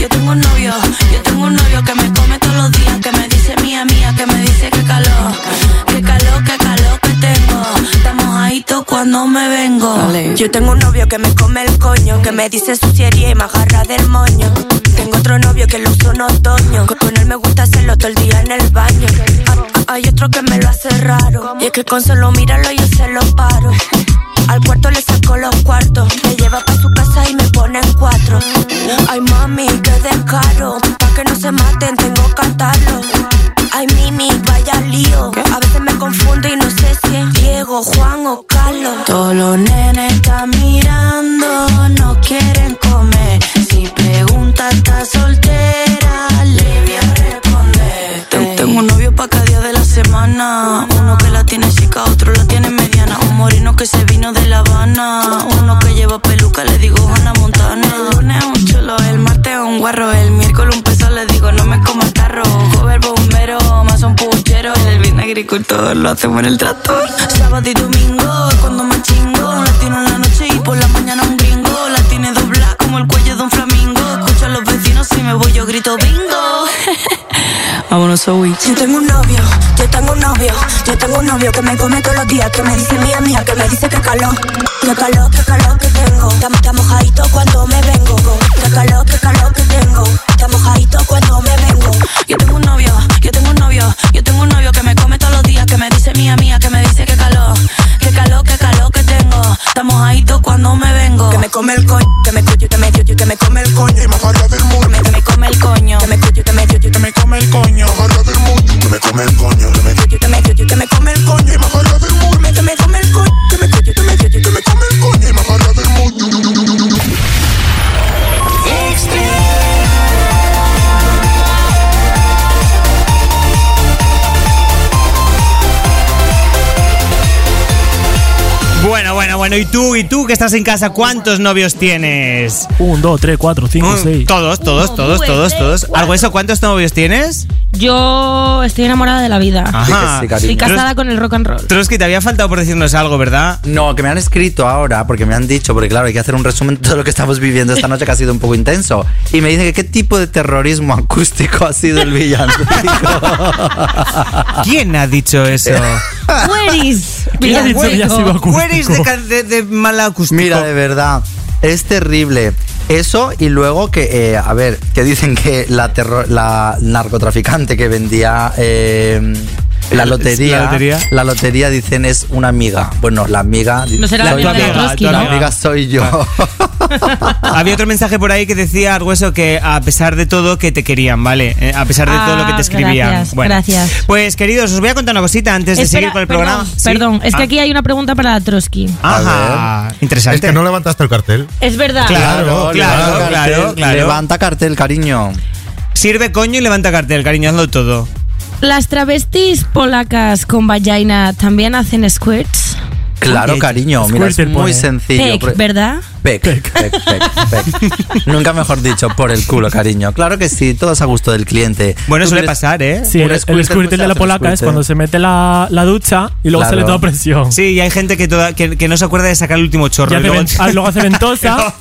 que me come todos los días, que me dice mía, que me dice que calor que tengo. Estamos ahí cuando me vengo. Vale. Yo tengo un novio que me come el coño, que me dice suciería y me agarra del moño. Tengo otro novio que lo uso en otoño, que con él me gusta hacerlo todo el día en el baño. Hay otro que me lo hace raro, y es que con solo mirarlo yo se lo paro. Al cuarto le saco los cuartos, me lleva pa' su casa y me pone en 4. Ay mami, qué descaro, pa' que no se maten tengo que atarlo. Ay Mimi, vaya lío, a veces me confundo y no sé si es Diego, Juan o Carlos. Todos los nenes están mirando, no quieren comer. Si pregunta está soltera, le voy a responder. Tengo un novio pa' cada día de la semana. pana. Uno que la tiene chica, otro la tiene mediana. Un moreno que se vino de La Habana. Uno que lleva peluca, le digo Hannah Montana. El lunes un chulo, el martes un guarro. El miércoles un peso, le digo no me comas tarro. Joven bombero, más un puchero. El bien agricultor, lo hacemos en el tractor. Sábado y domingo, cuando me chingo. Latino en la noche y por la mañana un gringo. La tiene doblada como el cuello de un flamingo. Escucho a los vecinos, si me voy yo grito bingo. Vámonos, Zoe. Yo tengo un novio que me come todos los días. Que me dice mía, que me dice que calor que tengo. Está mojadito cuando me vengo. Que calor que tengo. Está mojadito cuando me vengo. Yo tengo un novio que me come todos los días. Que me dice mía, que me dice que calor que tengo. Está mojadito cuando me vengo. Que me come el coño, que me come el coño. Y más allá del mundo. Que me come el coño. Que me come el coño. Más allá del mundo. Que me come el coño. Que me come el coño. Y más allá del mundo. Que me come el coño. Que me come el coño. Y más allá del mundo. Bueno, ¿y tú que estás en casa, cuántos novios tienes? 1, 2, 3, 4, 5, 6. Todos. ¿Algo eso? ¿Cuántos novios tienes? Yo estoy enamorada de la vida. Ajá. Sí, estoy casada con el rock and roll. Trotsky, te había faltado por decirnos algo, ¿verdad? No, que me han escrito ahora, porque me han dicho, porque claro, hay que hacer un resumen de todo lo que estamos viviendo esta noche, que ha sido un poco intenso. Y me dicen que qué tipo de terrorismo acústico ha sido el villancico. ¿Quién ha dicho eso? Where is de mala acústico? Mira, de verdad, es terrible. Eso, y luego que, que dicen que la narcotraficante que vendía la lotería dicen es una amiga. Bueno, la amiga... No será la amiga de Trotsky, ¿no? La amiga soy yo. Había otro mensaje por ahí que decía algo eso, que a pesar de todo que te querían, ¿vale? A pesar de todo lo que te escribían. Gracias. Pues queridos, os voy a contar una cosita antes de seguir con el programa. Perdón, es que aquí hay una pregunta para Trotsky. Ajá, interesante. Es que no levantaste el cartel. Es verdad. Claro. Levanta cartel, cariño. Sirve coño y levanta cartel, cariño, hazlo todo. ¿Las travestis polacas con vagina también hacen squirts? Claro, cariño, mira, es muy sencillo. Peck, ¿verdad? Peck. Nunca mejor dicho, por el culo, cariño. Claro que sí, todo es a gusto del cliente. Bueno, suele pasar, ¿eh? Sí, el squirtle de la polaca es cuando se mete la ducha y luego sale toda presión. Sí, y hay gente que no se acuerda de sacar el último chorro. Luego hace ventosa.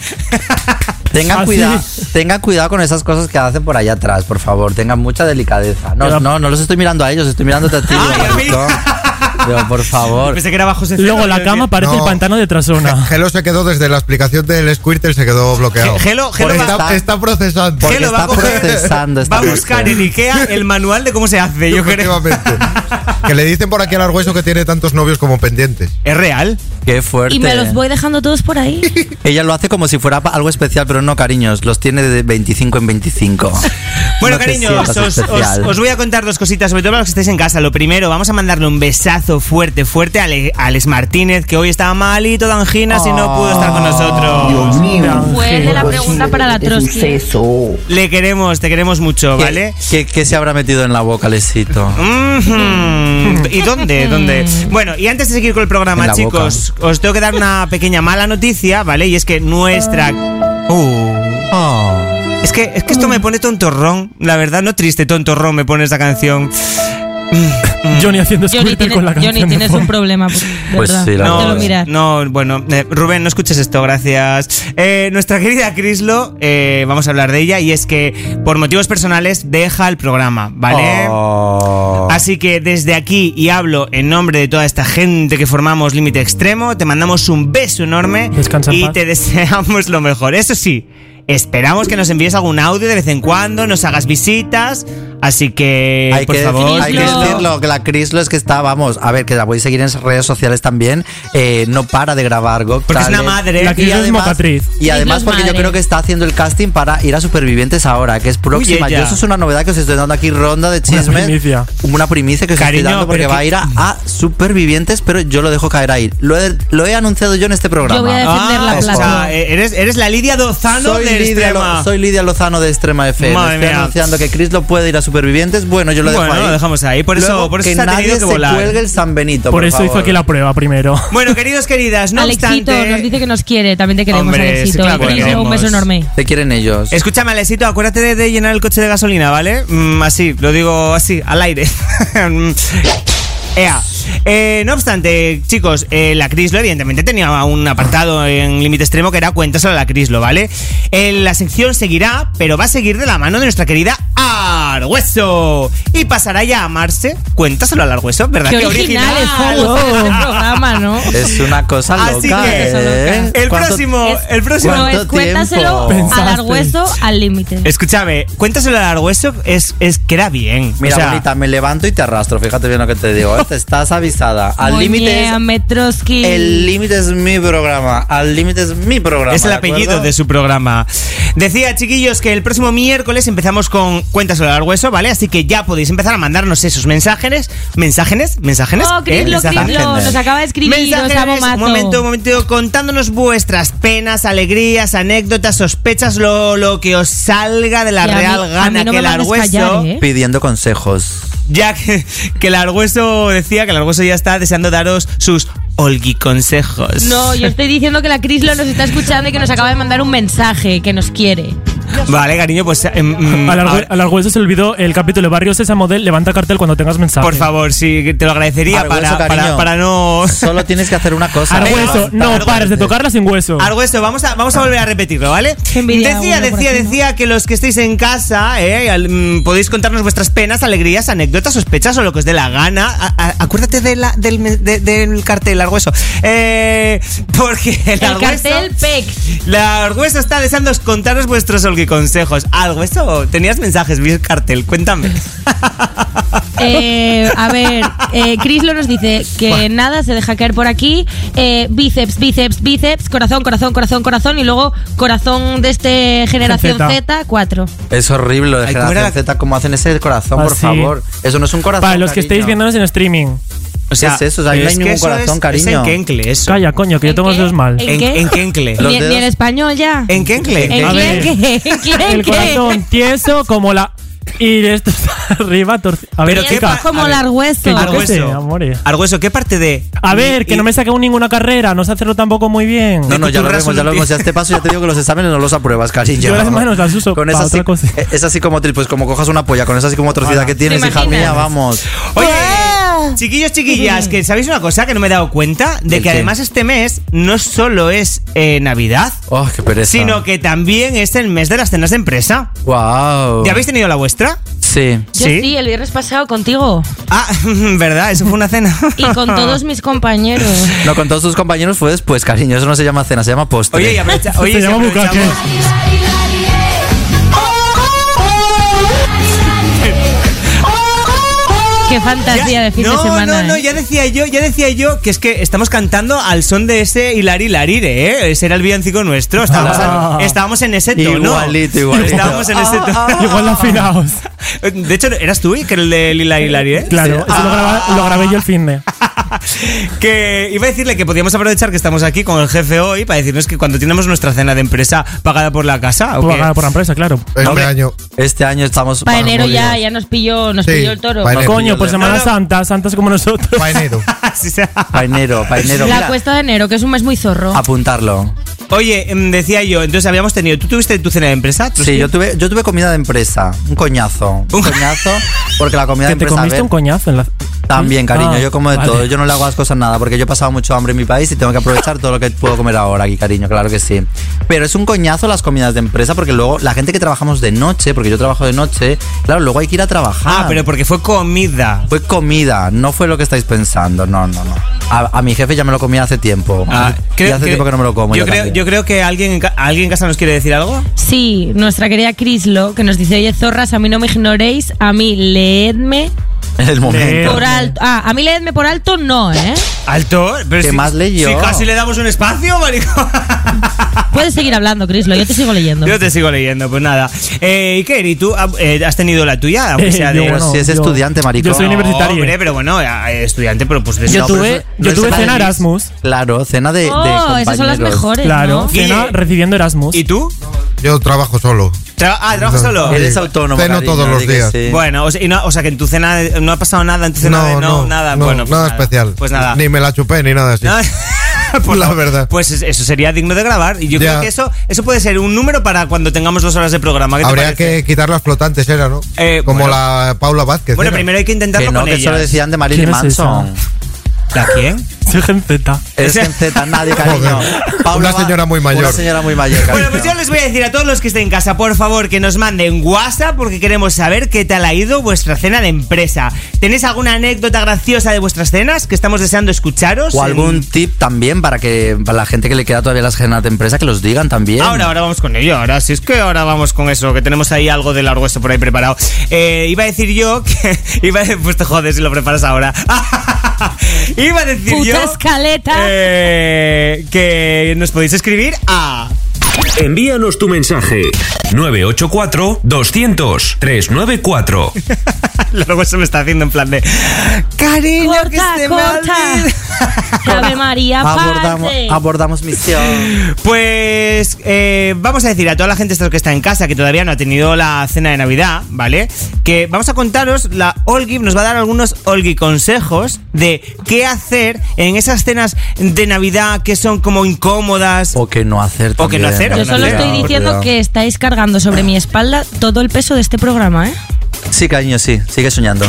Tengan cuidado con esas cosas que hacen por allá atrás, por favor. Tengan mucha delicadeza. No los estoy mirando a ellos, estoy mirándote a ti. Pero, por favor. Pensé que era bajo Luego la cama parece el pantano de Trasona. Gelo se quedó desde la explicación del Squirtle, se quedó bloqueado. Gelo está procesando. Gelo va a buscar en Ikea el manual de cómo se hace, yo creo. Que le dicen por aquí al Argüeso que tiene tantos novios como pendientes. ¿Es real? Qué fuerte. Y me los voy dejando todos por ahí. Ella lo hace como si fuera algo especial, pero no, cariños, los tiene de 25 en 25. Bueno, cariños, os voy a contar dos cositas, sobre todo para los que estáis en casa. Lo primero, vamos a mandarle un besazo fuerte a Alex Martínez, que hoy estaba malito de anginas y no pudo estar con nosotros. Dios mío. Fue de la pregunta para la Trotsky. Le queremos, te queremos mucho, ¿vale? ¿Qué se habrá metido en la boca, Lesito? ¿Y dónde? Bueno, y antes de seguir con el programa, chicos, os tengo que dar una pequeña mala noticia, ¿vale? Y es que nuestra... Es que esto me pone tontorrón, la verdad, no triste, tontorrón me pone esta canción. Johnny haciendo squirtle con la canción. Johnny, tienes un problema, pues ¿verdad? Sí, no te lo miras. No, bueno, Rubén, no escuches esto, gracias. Nuestra querida Crislo, vamos a hablar de ella, y es que por motivos personales deja el programa, ¿vale? Así que desde aquí, y hablo en nombre de toda esta gente que formamos Límite Extremo, te mandamos un beso enorme. Descansa en y paz. Te deseamos lo mejor. Eso sí, esperamos que nos envíes algún audio de vez en cuando, nos hagas visitas. Así que, por favor, hay que decirlo, que la Crislo es que está, vamos, a ver, que la voy a seguir en redes sociales también, no para de grabar porque es una madre. La Crislo es mocatriz. Y además porque yo creo que está haciendo el casting para ir a Supervivientes ahora, que es próxima. Yo eso es una novedad que os estoy dando aquí, ronda de chismes. Una primicia que os estoy dando, porque va a ir a Supervivientes, pero yo lo dejo caer ahí. Lo he anunciado yo en este programa. Yo voy a defender la plaza. O sea, eres la Lidia Dozano de Extrema. Soy Lidia Lozano de Extrema FM. Estoy anunciando que Chris lo puede ir a Supervivientes. Bueno, yo lo dejo ahí. Lo dejamos ahí. Por eso que se ha nadie tenido que volar. se cuelgue el San Benito. Por eso hizo aquí la prueba primero. Bueno, queridos, queridas, no Alexito obstante... nos dice que nos quiere. También te queremos, Hombre, Alexito. sí, claro, Chris, un beso enorme. Te quieren ellos. Escúchame, Alexito, acuérdate de llenar el coche de gasolina, ¿vale? Así, lo digo así, al aire. No obstante, chicos, la Crislo evidentemente tenía un apartado en Límite Extremo que era Cuéntaselo a la Crislo, ¿vale? La sección seguirá, pero va a seguir de la mano de nuestra querida Argüeso. Y pasará ya a llamarse Cuéntaselo al Argüeso, ¿verdad? Qué original es programa, ¿no? Es una cosa loca. Así que el próximo no, es Cuéntaselo al Argüeso al límite. Escúchame, Cuéntaselo al Argüeso es que era bien. Mira, bonita, me levanto y te arrastro. Fíjate bien lo que te digo. Estás avisada. Al límite. El límite es mi programa. Al límite es mi programa. Es el apellido de su programa. Decía, chiquillos, que el próximo miércoles empezamos con Cuéntaselo al Argüeso, ¿vale? Así que ya podéis empezar a mandarnos esos mensajes. Oh, Crislo, nos acaba de escribir. Un momento, contándonos vuestras penas, alegrías, anécdotas, sospechas, lo que os salga de la real gana. Que el Argüeso pidiendo consejos. Ya que el Argüeso decía que el Argüeso ya está deseando daros sus olgui-consejos. No, yo estoy diciendo que la Crislo nos está escuchando y que nos acaba de mandar un mensaje que nos quiere. Vale, cariño, pues... al Argüeso se olvidó el capítulo de Barrio Sésamo del levanta cartel cuando tengas mensaje. Por favor, sí, te lo agradecería. Argüeso, para no... Solo tienes que hacer una cosa. Argüeso, no pares de tocarla sin hueso. Argüeso, vamos a volver a repetirlo, ¿vale? Decía que los que estéis en casa podéis contarnos vuestras penas, alegrías, anécdotas, sospechas o lo que os dé la gana. Acuérdate del cartel, Argüeso. Porque el cartel PEX. La Argüeso está deseando contaros vuestros olgui-consejos. Argüeso, tenías mensajes, vi el cartel, cuéntame. A ver, Crislo nos dice que nada, se deja caer por aquí. Bíceps, corazón y luego corazón de generación Z, 4. Es horrible lo de generación Z, como hacen ese corazón, por favor. Eso no es un corazón. Para los que estéis viéndonos en streaming. O sea, ¿qué es eso? O sea, no hay ningún corazón, cariño. Es en quencle eso. Calla, coño, que yo tengo los dedos mal. En quencle. Ni en español ya. En quencle. A ver, el corazón tieso como la... Y esto está arriba torcido. A ver, chica, como el Argüeso. Argüeso, ¿qué parte de...? A ver, que no me saqué ninguna carrera, no sé hacerlo tampoco muy bien. No, ya lo vemos. Ya este paso ya te digo que los exámenes no los apruebas, cariño. Yo las manos las uso con esa otra cosa. Es así como, pues como cojas una polla, con esa así como torcida que tienes, hija mía, vamos. Oye, chiquillos, chiquillas, que ¿sabéis una cosa que no me he dado cuenta? De que además este mes no solo es Navidad, qué pereza, sino que también es el mes de las cenas de empresa. Wow. ¿Ya habéis tenido la vuestra? Sí. Yo sí, el viernes pasado contigo. Ah, verdad, eso fue una cena. Y con todos mis compañeros. No, con todos tus compañeros fue después, cariño. Eso no se llama cena, se llama postre. Oye, se llama bucaque. Qué fantasía de fin de semana. No, ya decía yo que es que estamos cantando al son de ese Hilari Larire, Ese era el villancico nuestro. Estábamos en ese tono. Igualito. Estábamos en ese tono. Igual afinados. De hecho, ¿eras tú que era el de Hilari Larire? Claro, eso lo grabé yo el fin de. Que iba a decirle que podíamos aprovechar que estamos aquí con el jefe hoy para decirnos que cuando tenemos nuestra cena de empresa pagada por la casa, pagada por la empresa, claro. Este año estamos para enero ya nos pilló el toro. Coño, pues Semana Santa, santas como nosotros. Para enero. Para enero. La cuesta de enero, que es un mes muy zorro. Apuntarlo. Oye, decía yo, entonces habíamos tenido... ¿Tú tuviste tu cena de empresa? Sí, yo tuve comida de empresa. Un coñazo. Porque la comida de empresa... ¿Te comiste un coñazo en la... También, cariño, yo como de todo. Yo no le hago a las cosas nada porque yo he pasado mucho hambre en mi país y tengo que aprovechar todo lo que puedo comer ahora aquí, cariño, claro que sí. Pero es un coñazo las comidas de empresa porque luego la gente que trabajamos de noche, porque yo trabajo de noche, claro, luego hay que ir a trabajar. Ah, pero porque fue comida. Fue comida, no fue lo que estáis pensando, no. A mi jefe ya me lo comía hace tiempo. Y hace tiempo que no me lo como. Yo creo que alguien en casa nos quiere decir algo. Sí, nuestra querida Crislo, que nos dice: oye, zorras, a mí no me ignoréis, a mí leedme. En el momento. Por alto. A mí leedme por alto, no, ¿Alto? Pero ¿Qué más leyó? Si casi le damos un espacio, marico. Puedes seguir hablando, Crislo, yo te sigo leyendo. Yo te sigo leyendo, pues nada. Iker, ¿y tú has tenido la tuya? Aunque sea de... si es estudiante, marico. Yo soy universitario. Hombre, pero bueno, estudiante, pero pues de Yo tuve cena Erasmus. Claro, cena de compañeros. Esas son las mejores, Claro, ¿no? cena recibiendo Erasmus. ¿Y tú? Yo trabajo solo. ¿Trabajas solo? Eres autónomo. Ceno todos los días. Sí. Bueno, o sea que en tu cena no ha pasado nada en tu cena. Nada. No, bueno, pues nada especial. Pues nada. Ni me la chupé ni nada así. Pues la verdad. Pues eso sería digno de grabar. Y yo creo que eso puede ser un número para cuando tengamos 2 horas de programa. Habría que quitar las flotantes, ¿no? Como la Paula Vázquez. Bueno, primero hay que intentarlo con ella. Que solo decían de Marilyn Manson. ¿La quién? Soy Gen Z. Es Gen Z, nadie, cariño. Una señora muy mayor. Una señora muy mayor, cariño. Bueno, pues yo les voy a decir a todos los que estén en casa, por favor, que nos manden WhatsApp porque queremos saber qué tal ha ido vuestra cena de empresa. ¿Tenéis alguna anécdota graciosa de vuestras cenas que estamos deseando escucharos? O algún tip también para la gente que le queda todavía las cenas de empresa, que los digan también. Ahora vamos con ello. Ahora sí es que ahora vamos con eso, que tenemos ahí algo del Argueso por ahí preparado. Iba a decir yo que... pues te jodes si lo preparas ahora. Iba a decir Puta yo... escaleta. Que nos podéis escribir a... Envíanos tu mensaje 984-200-394. Luego se me está haciendo en plan de cariño, corta, que se me olvida. Ave María, abordamos misión. Pues vamos a decir a toda la gente que está en casa, que todavía no ha tenido la cena de Navidad, ¿vale? Que vamos a contaros, la Olgi nos va a dar algunos Olgi consejos de qué hacer en esas cenas de Navidad que son como incómodas. O que no hacer también. O que no hacer. Yo solo estoy diciendo que estáis cargando sobre mi espalda todo el peso de este programa, ¿eh? Sí, cariño, sí. Sigue soñando.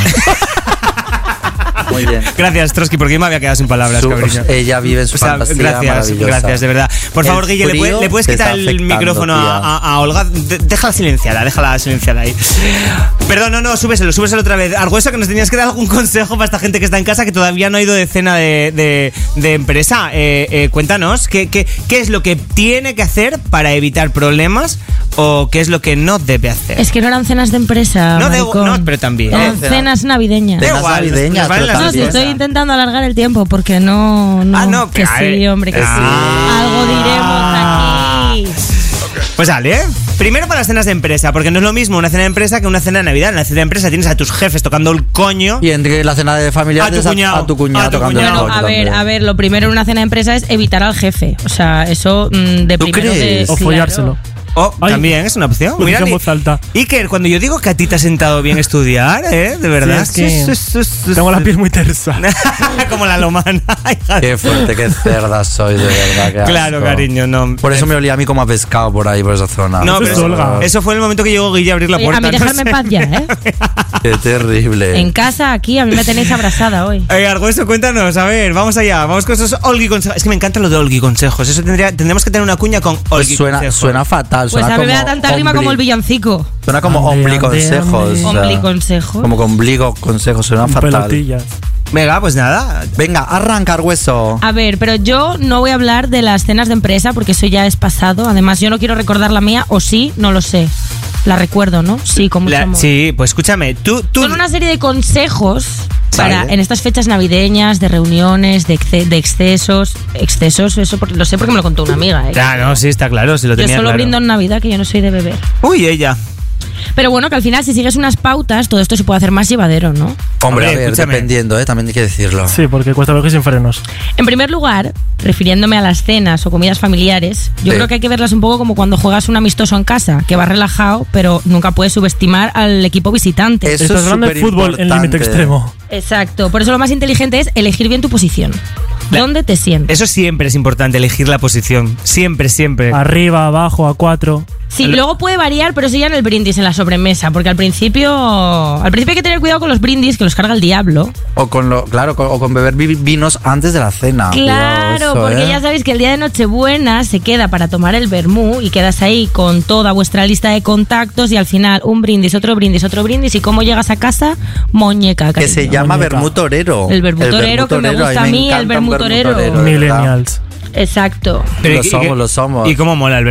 Muy bien. Gracias, Trotsky, porque yo me había quedado sin palabras, cabrón. Ella vive en su fantasía gracias, de verdad. Por favor, Guille, ¿le puedes quitar el micrófono a Olga? Déjala silenciada ahí. Perdón, no, súbeselo otra vez. Argueso, que nos tenías que dar algún consejo para esta gente que está en casa que todavía no ha ido de cena de empresa. Cuéntanos, ¿qué es lo que tiene que hacer para evitar problemas o qué es lo que no debe hacer? Es que no eran cenas de empresa, no, pero también. Eran cenas navideñas. Cenas navideñas, no, te estoy intentando alargar el tiempo porque no. Que sí, hombre, que sí. Algo diremos aquí. Pues dale, primero para las cenas de empresa, porque no es lo mismo una cena de empresa que una cena de Navidad. En la cena de empresa tienes a tus jefes tocando el coño. Y entre la cena de familia a tu cuñado tocando el coño. A ver, lo primero en una cena de empresa es evitar al jefe. O sea, eso de ¿Tú primero. crees? O follárselo. También es una opción. Mira, en voz alta. Iker, cuando yo digo que a ti te ha sentado bien estudiar, de verdad. Sí, es que tengo la piel muy tersa. Como la lomana. Qué fuerte, qué cerda soy, de verdad. Qué claro, asco. cariño, no. Por eso me olía a mí como a pescado por ahí, por esa zona. No, pero eso fue el momento que llegó Guille a abrir la puerta. A mí dejarme en paz ya, ¿eh? Qué terrible. En casa, aquí, a mí me tenéis abrazada hoy. Argueso, cuéntanos, a ver, vamos allá. Vamos con esos Olgi consejos. Es que me encantan los de Olgi consejos. Eso tendremos que tener una cuña con Olgi consejos. Suena fatal, pues suena a mí me da tanta rima como el villancico. Suena como ombliconsejos. Ombliconsejos. Como con ombligo consejos, suena fatal. Pelotillas. Venga, pues nada. Venga, arranca, Argueso. A ver, pero yo no voy a hablar de las cenas de empresa porque eso ya es pasado. Además, yo no quiero recordar la mía, o sí, no lo sé. La recuerdo, ¿no? Sí, con mucho amor. Sí, pues escúchame, tú... Son una serie de consejos para en estas fechas navideñas, de reuniones, de excesos, eso lo sé porque me lo contó una amiga. Ya, no, sí, está claro, sí lo tenía Yo solo claro. brindo en Navidad, que yo no soy de beber. Uy, ella. Pero bueno, que al final si sigues unas pautas, todo esto se puede hacer más llevadero, ¿no? Hombre, a ver, dependiendo, también hay que decirlo. Sí, porque cuesta ver que sin frenos. En primer lugar, refiriéndome a las cenas o comidas familiares, yo creo que hay que verlas un poco como cuando juegas un amistoso en casa, que vas relajado, pero nunca puedes subestimar al equipo visitante. Eso Estás es hablando de fútbol en límite extremo. Exacto, por eso lo más inteligente es elegir bien tu posición. ¿Dónde te sientes? Eso siempre es importante, elegir la posición. Siempre. Arriba, abajo, a 4. Sí, luego puede variar, pero eso ya en el brindis, en la sobremesa, porque al principio hay que tener cuidado con los brindis, que los carga el diablo. O con beber vinos antes de la cena. Claro, porque ya sabéis que el día de Nochebuena se queda para tomar el vermú y quedas ahí con toda vuestra lista de contactos y al final un brindis, otro brindis y cómo llegas a casa, muñeca, cariño. Que se llama vermú torero. El vermú torero, que me gusta a mí, el vermú torero. Millennials. Exacto. Lo somos. ¿Y cómo mola el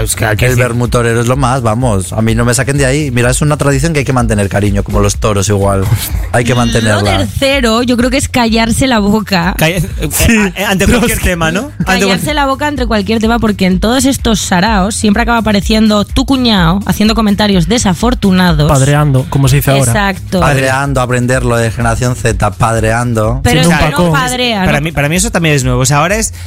vermú torero? Es lo más, vamos. A mí no me saquen de ahí. Mira, es una tradición que hay que mantener, cariño, como los toros igual. Hay que mantenerla. Lo tercero, yo creo que es callarse la boca. Ante cualquier tema, ¿no? Callarse la boca ante cualquier tema, porque en todos estos saraos siempre acaba apareciendo tu cuñado haciendo comentarios desafortunados. Padreando, como se dice ahora. Exacto. Padreando, aprenderlo de generación Z, padreando. Pero es que no padrea. Para mí eso también es nuevo. O sea, ahora es tu cuñado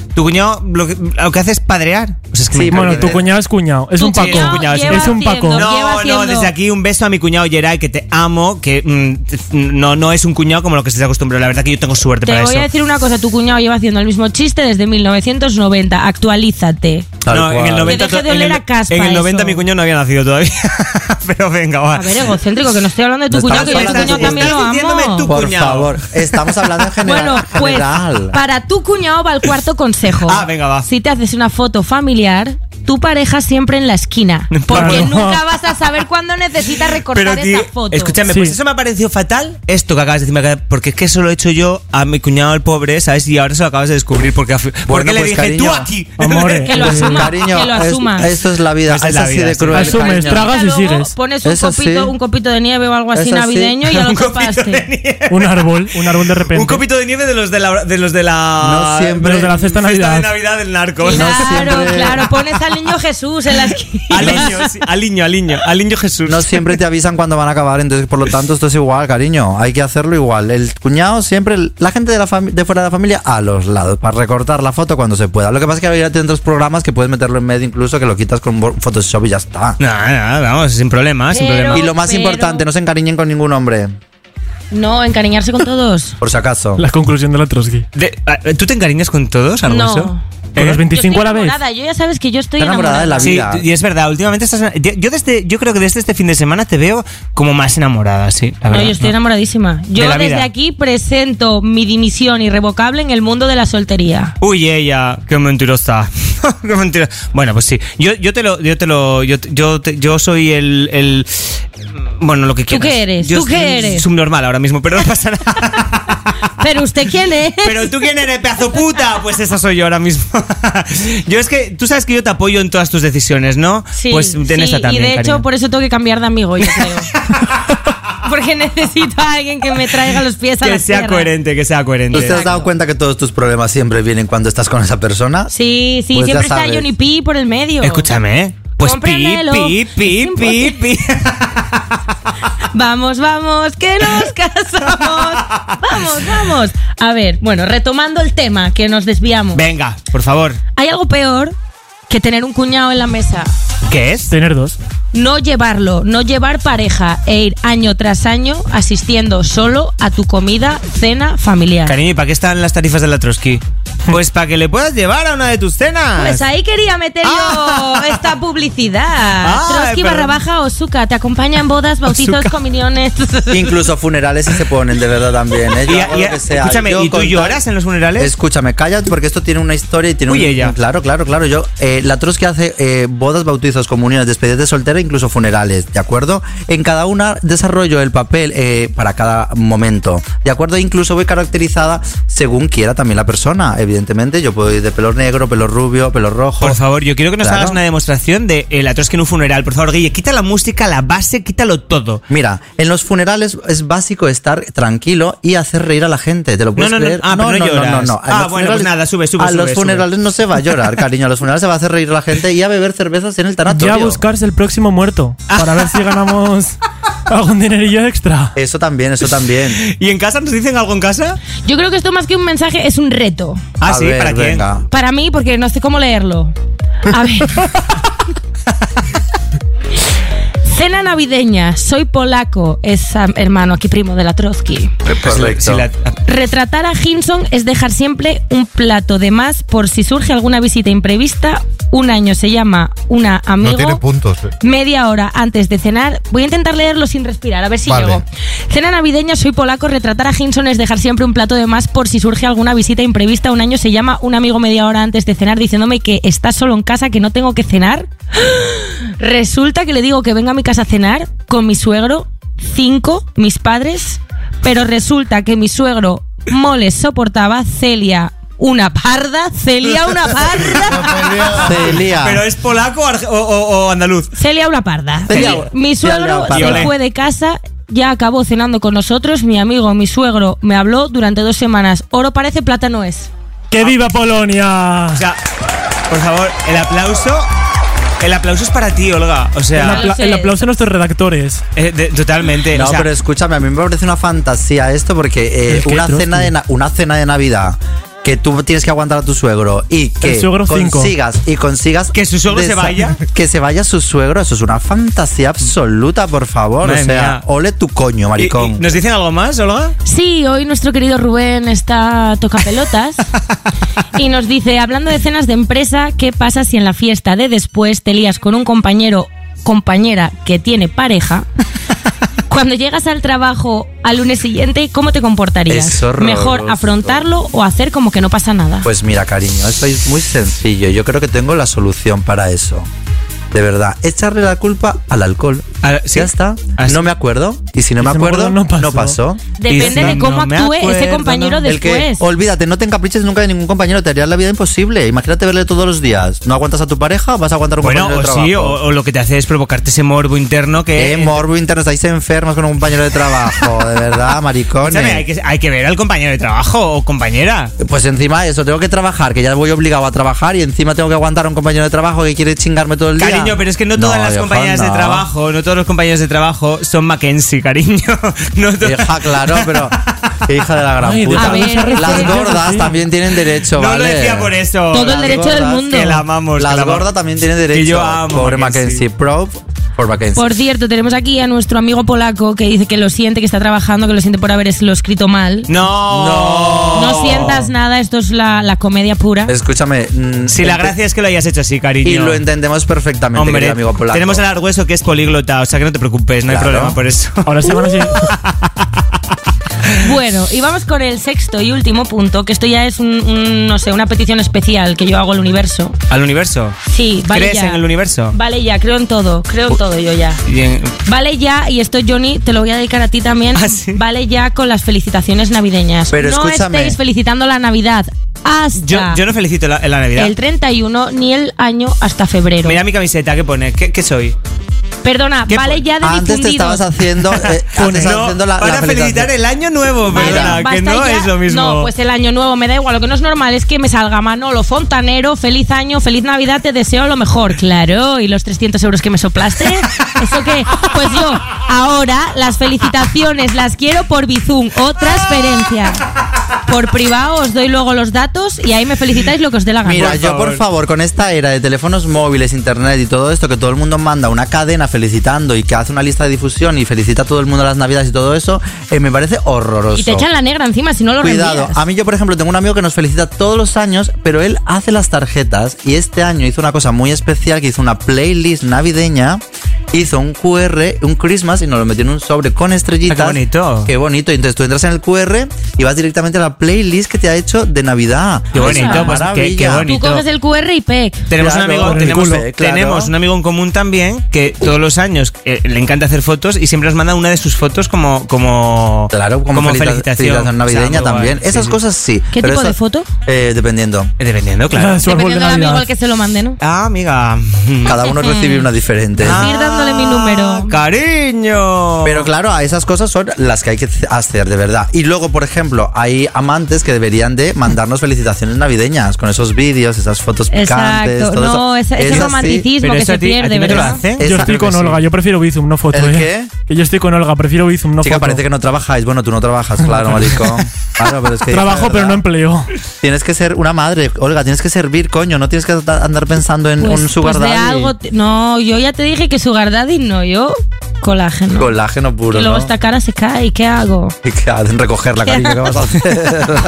cuñado lo que hace es padrear. O sea, es que sí, bueno, tu cuñado es cuñado. Es un Paco. Es un Paco. No, desde aquí un beso a mi cuñado Geray, que te amo, que no es un cuñado como lo que se acostumbrado. La verdad que yo tengo suerte para eso. Te voy a decir una cosa, tu cuñado lleva haciendo el mismo chiste desde 1990. Actualízate. No, en el 90 deje de oler a caspa. En el 90 mi cuñado no había nacido todavía. Pero venga, va. A ver, egocéntrico, que no estoy hablando de tu cuñado, que yo a tu cuñado también lo amo. Por favor, estamos hablando en general. Bueno, pues para tu cuñado va el cuarto consejo. Venga, va. Si te haces una foto familiar, tu pareja siempre en la esquina. Porque nunca vas a saber cuándo necesitas recortar esa foto. Escúchame, pues eso me ha parecido fatal, esto que acabas de decirme, porque es que eso lo he hecho yo a mi cuñado el pobre, ¿sabes? Y ahora se lo acabas de descubrir porque le dije, cariño, tú aquí. Amore, que lo asuma, cariño, que lo asuma. Esto es la vida, es así de cruel. Asumes, tragas y sigues. Pones un copito de nieve o algo así navideño y ya lo topaste. Un árbol de repente. Un copito de nieve de los de la no siempre, de los de la cesta de Navidad del narco. Claro, pones al niño Jesús en la esquina. Al niño Jesús. No siempre te avisan cuando van a acabar, entonces por lo tanto esto es igual, cariño. Hay que hacerlo igual. El cuñado siempre, la gente de fuera de la familia a los lados, para recortar la foto cuando se pueda. Lo que pasa es que ahora tienes otros programas que puedes meterlo en medio, incluso que lo quitas con Photoshop y ya está. Nada, vamos, sin problema. Y lo más importante, no se encariñen con ningún hombre. No, encariñarse con todos. Por si acaso. La conclusión de la Trotsky. ¿Tú te encariñas con todos, Arguso? No. Con los 25 a la vez. Yo ya sabes que yo estoy enamorada de la vida. Sí, y es verdad, últimamente estás. Yo creo que desde este fin de semana te veo como más enamorada, sí. La verdad, yo estoy enamoradísima. Yo desde aquí presento mi dimisión irrevocable en el mundo de la soltería. Uy, ella, qué mentirosa. Qué mentira. Bueno, pues sí. Yo soy el bueno, lo que quieras. ¿Tú qué eres? ¿Tú qué eres? Subnormal ahora mismo, pero no pasa nada. ¿Pero usted quién es? ¿Pero tú quién eres, pedazo puta? Pues esa soy yo ahora mismo. Yo es que, tú sabes que yo te apoyo en todas tus decisiones, ¿no? Sí, pues en esta también, y de hecho cariño. por eso tengo que cambiar de amigo, yo creo. Porque necesito a alguien que me traiga los pies a la tierra. Que sea coherente. ¿Tú te has dado cuenta que todos tus problemas siempre vienen cuando estás con esa persona? Sí, pues siempre está Johnny P por el medio. Escúchame, pues pi. Vamos, que nos casamos. Vamos. A ver, bueno, retomando el tema, que nos desviamos. Venga, por favor. Hay algo peor que tener un cuñado en la mesa. ¿Qué es? Tener dos. No llevar pareja e ir año tras año asistiendo solo a tu comida, cena familiar. Cariño, ¿y para qué están las tarifas de la Trotsky? Pues para que le puedas llevar a una de tus cenas. Pues ahí quería meter yo esta publicidad. Trotsky / Osuka te acompaña en bodas, bautizos, comuniones. Incluso funerales si se ponen, de verdad también. Escúchame, ¿y tú lloras en los funerales? Escúchame, cállate porque esto tiene una historia y tiene Claro. Yo, la Trotsky hace bodas, bautizos, comuniones, despedidas de soltera, incluso funerales, ¿de acuerdo? En cada una desarrollo el papel para cada momento, ¿de acuerdo? Incluso voy caracterizada según quiera también la persona. Evidentemente, yo puedo ir de pelo negro, pelo rubio, pelo rojo. Por favor, yo quiero que nos hagas una demostración de la Trotsky en un funeral. Por favor, Guille, quita la música, la base, quítalo todo. Mira, en los funerales es básico estar tranquilo y hacer reír a la gente. ¿Te lo puedes creer? No. Bueno, pues nada, sube. A los funerales no se va a llorar, cariño. A los funerales se va a hacer reír a la gente y a beber cervezas en el tanatorio. Ya buscarse el próximo muerto para ver si ganamos algún dinerillo extra. Eso también. ¿Y en casa nos dicen algo en casa? Yo creo que esto más que un mensaje es un reto. ¿Sí? ¿Para quién? Venga. Para mí, porque no sé cómo leerlo. A ver. Cena navideña, soy polaco, es hermano aquí primo de la Trotsky. Correcto. Retratar a Hinson es dejar siempre un plato de más por si surge alguna visita imprevista. Un año se llama una amigo. No tiene puntos. Media hora antes de cenar. Voy a intentar leerlo sin respirar, a ver si llego. Cena navideña, soy polaco, retratar a Hinson es dejar siempre un plato de más por si surge alguna visita imprevista. Un año se llama un amigo media hora antes de cenar diciéndome que está solo en casa, que no tengo que cenar. Resulta que le digo que venga a mi casa a cenar con mi suegro, 5, mis padres, pero resulta que mi suegro no les soportaba. Celia una parda. Celia. ¿Pero es polaco o andaluz? Celia una parda. Mi suegro se fue de casa. Ya acabó cenando con nosotros. Mi amigo, mi suegro, me habló durante 2 semanas. Oro parece, plata no es. ¡Que viva Polonia! O sea, por favor, el aplauso es para ti, Olga. O sea, el aplauso a nuestros redactores. Totalmente. No, pero escúchame, a mí me parece una fantasía esto porque una cena de Navidad que tú tienes que aguantar a tu suegro y que consigas que su suegro se vaya. Que se vaya su suegro, eso es una fantasía absoluta, por favor. Madre o sea, mía. ole tu coño, maricón. ¿Y nos dicen algo más, Olga? Sí, hoy nuestro querido Rubén está tocapelotas y nos dice, hablando de cenas de empresa, ¿qué pasa si en la fiesta de después te lías con un compañera que tiene pareja? Cuando llegas al trabajo al lunes siguiente, ¿cómo te comportarías? Es horroroso. ¿Mejor afrontarlo o hacer como que no pasa nada? Pues mira, cariño, esto es muy sencillo. Yo creo que tengo la solución para eso. De verdad, echarle la culpa al alcohol. ¿Sí? Ya está. No me acuerdo. Y si no me acuerdo, no pasó. Depende de cómo actúe ese compañero después. Olvídate, no te encapriches nunca de ningún compañero. Te harías la vida imposible. Imagínate verle todos los días. ¿No aguantas a tu pareja? ¿Vas a aguantar a un compañero de trabajo? Sí, o lo que te hace es provocarte ese morbo interno que... morbo interno? Estáis enfermos con un compañero de trabajo. De verdad, maricones. Escúchame, hay que ver al compañero de trabajo o compañera. Pues encima de eso, tengo que trabajar, que ya voy obligado a trabajar y encima tengo que aguantar a un compañero de trabajo que quiere chingarme todo el día. Cariño, pero es que no todas las compañeras de trabajo, no todos los compañeros de trabajo son Mackenzie, cariño. Hija, claro, pero hija de la gran puta. Las gordas también tienen derecho, ¿vale? No lo decía por eso. Todo el derecho del mundo. Que la amamos. Las gordas también tienen derecho. Que yo amo. Pobre Mackenzie. Por cierto, tenemos aquí a nuestro amigo polaco que dice que lo siente, que está trabajando, que lo siente por haberlo escrito mal. No sientas nada, esto es la comedia pura. Escúchame. Si la gracia es que lo hayas hecho así, cariño. Y lo entendemos perfectamente, hombre, amigo polaco. Tenemos al Argueso que es políglota, o sea que no te preocupes, no hay problema por eso. Ahora sí, Bueno, y vamos con el sexto y último punto, que esto ya es no sé, una petición especial que yo hago al universo. ¿Al universo? Sí, vale. ¿Crees ya en el universo? Vale ya, creo en todo yo ya. Bien. Vale ya, y esto, Johnny, te lo voy a dedicar a ti también. ¿Sí? Vale ya con las felicitaciones navideñas. Pero no escúchame. Estéis felicitando la Navidad hasta... Yo no felicito la Navidad. El 31 ni el año hasta febrero. Mira mi camiseta, ¿qué pone? ¿Qué soy? Perdona, vale ya de antes te estabas haciendo para felicitar el año nuevo, perdona, que no ya. Es lo mismo. No, pues el año nuevo me da igual. Lo que no es normal es que me salga Manolo Fontanero, feliz año, feliz Navidad, te deseo lo mejor. Claro, y los 300 euros que me soplaste, ¿eso qué? Pues yo ahora las felicitaciones las quiero por Bizum o transferencia. Por privado os doy luego los datos y ahí me felicitáis lo que os dé la gana. Mira, por favor, con esta era de teléfonos móviles, internet y todo esto, que todo el mundo manda una cadena felicitando y que hace una lista de difusión y felicita a todo el mundo a las Navidades y todo eso, me parece horroroso. Y te echan la negra encima si no lo Cuidado, reenvías. a mí yo por ejemplo tengo un amigo que nos felicita todos los años, pero él hace las tarjetas y este año hizo una cosa muy especial, que hizo una playlist navideña, hizo un QR, un Christmas y nos lo metió en un sobre con estrellitas. ¡Qué bonito! Qué bonito. Entonces tú entras en el QR y vas directamente a la playlist que te ha hecho de Navidad. ¡Qué bonito! Pues qué bonito. Tú coges el QR y PEC. Tenemos un amigo en común también que todos los años le encanta hacer fotos y siempre nos manda una de sus fotos como felicitación navideña también. Esas cosas sí. ¿Qué tipo de foto? Dependiendo, claro. Dependiendo del amigo al que se lo mande, ¿no? Ah, amiga. Cada uno recibe una diferente. Ir dándole mi número. Cariño. Pero claro, esas cosas son las que hay que hacer de verdad. Y luego, por ejemplo, hay amantes que deberían de mandarnos felicitaciones navideñas con esos vídeos, esas fotos picantes. Exacto. Todo ese romanticismo que se pierde, ¿verdad? Yo estoy con Olga, yo prefiero Bizum, no foto. ¿El qué? Que yo estoy con Olga, prefiero Bizum, no Chica, foto. parece que no trabajáis. Bueno, tú no trabajas, claro, maricón. Claro, pero es que trabajo, pero no empleo. Tienes que ser una madre, Olga, tienes que servir, coño. No tienes que andar pensando en un sugar daddy. De algo no, yo ya te dije que sugar daddy no, yo colágeno. Colágeno puro, y luego ¿no? esta cara se cae, ¿y qué hago? ¿Y qué haces? Recogerla, cariño, ¿qué vas a hacer?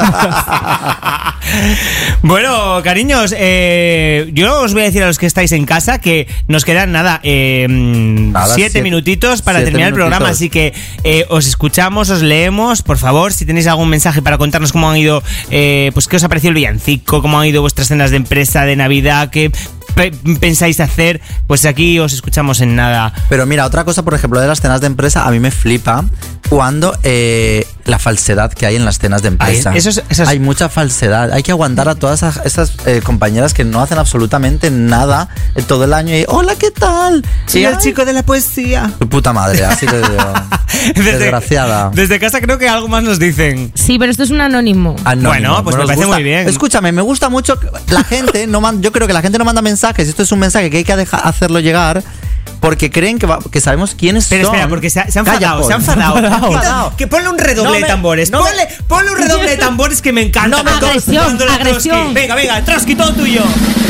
Bueno, cariños, yo os voy a decir a los que estáis en casa que nos quedan nada, 7 minutitos para terminar el programa, así que os escuchamos, os leemos, por favor, si tenéis algún mensaje para contarnos cómo han ido, pues qué os ha parecido el villancico, cómo han ido vuestras cenas de empresa, de Navidad, qué pensáis hacer, pues aquí os escuchamos en nada. Pero mira, otra cosa, por ejemplo, de las cenas de empresa, a mí me flipa cuando la falsedad que hay en las cenas de empresa. Hay mucha falsedad. Hay que aguantar a todas esas compañeras que no hacen absolutamente nada todo el año y hola, ¿qué tal? Soy el chico de la poesía. Tu puta madre, así te digo. Desgraciada. Desde casa creo que algo más nos dicen. Sí, pero esto es un anónimo. Bueno, pues me parece muy bien. Escúchame, me gusta mucho la gente, yo creo que la gente no manda mensajes, esto es un mensaje que hay que hacerlo llegar. porque creen que sabemos quiénes son. Espera, porque se ha enfadado, se ha enfadado. Que ponle un redoble de tambores. Ponle un redoble de tambores que me encanta. Agresión. Venga, Trotsky, todo tuyo.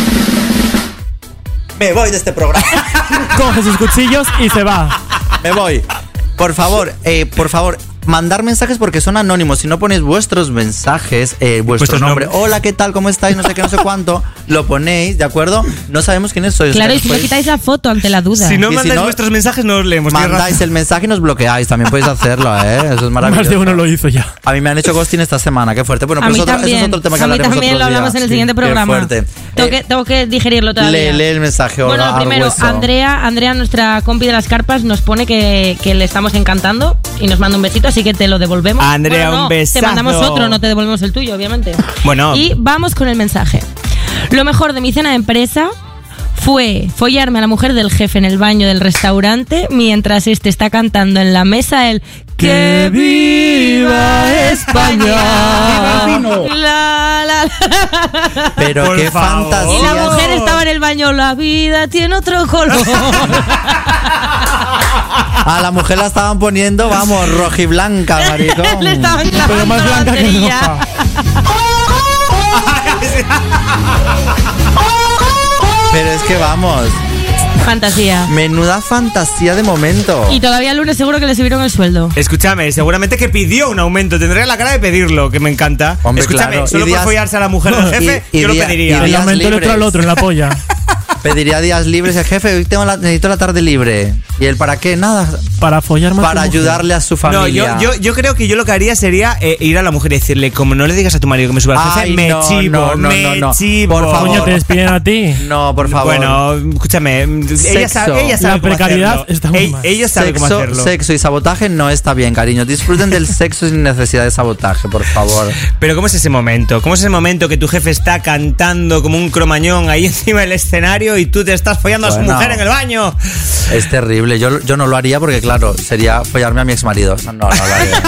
Me voy de este programa. Coge sus cuchillos y se va. Me voy. Por favor, mandar mensajes porque son anónimos. Si no ponéis vuestros mensajes, vuestro nombre, hola, ¿qué tal? ¿Cómo estáis? No sé qué, no sé cuánto. Lo ponéis, ¿de acuerdo? No sabemos quiénes sois. Claro, y si no quitáis la foto ante la duda. Si no mandáis vuestros mensajes, no os leemos. Mandáis el mensaje y nos bloqueáis. También podéis hacerlo, ¿eh? Eso es maravilloso. Más de uno lo hizo ya. A mí me han hecho ghosting esta semana, qué fuerte. Bueno, pues eso es otro tema que hablaremos otro día. A mí también lo hablamos en el siguiente programa. Qué fuerte. Tengo que digerirlo todavía. Lee el mensaje. Bueno, primero, Andrea, nuestra compi de las carpas, nos pone que le estamos encantando y nos manda un besito, así que te lo devolvemos. Andrea, un besazo. Te mandamos otro, no te devolvemos el tuyo, obviamente. Bueno. Y vamos con el mensaje. Lo mejor de mi cena de empresa fue follarme a la mujer del jefe en el baño del restaurante mientras este está cantando en la mesa el ¡Que viva España! Pero por qué favor. fantasía. Y la mujer estaba en el baño, la vida tiene otro color. A la mujer la estaban poniendo, vamos, rojiblanca, maricón. Le estaban Pero más blanca que roja. Pero es que vamos, Fantasía. menuda fantasía de momento. Y todavía el lunes seguro que le subieron el sueldo. Escúchame, seguramente que pidió un aumento. Tendría la cara de pedirlo, que me encanta. Hombre, escúchame, claro. solo por follarse a la mujer del jefe, yo lo pediría. El aumento el otro al otro en la polla. Pediría días libres. El jefe, hoy necesito la tarde libre. ¿Y él para qué? Nada. Para follar más. Para ayudarle a su familia. No, yo creo que yo lo que haría sería ir a la mujer y decirle, como no le digas a tu marido que me suba al jefe, me chivo. Por favor. Coño, te despiden a ti. No, por favor. Bueno, escúchame, ella sabe La cómo precariedad hacerlo. está muy mal. Ella sabe cómo hacerlo. Sexo y sabotaje no está bien, cariño. Disfruten del sexo sin necesidad de sabotaje, por favor. Pero ¿cómo es ese momento? ¿Cómo es ese momento que tu jefe está cantando como un cromañón ahí encima del escenario y tú te estás follando a su mujer en el baño? Es terrible. Yo no lo haría porque, claro, sería follarme a mi exmarido. No lo haría.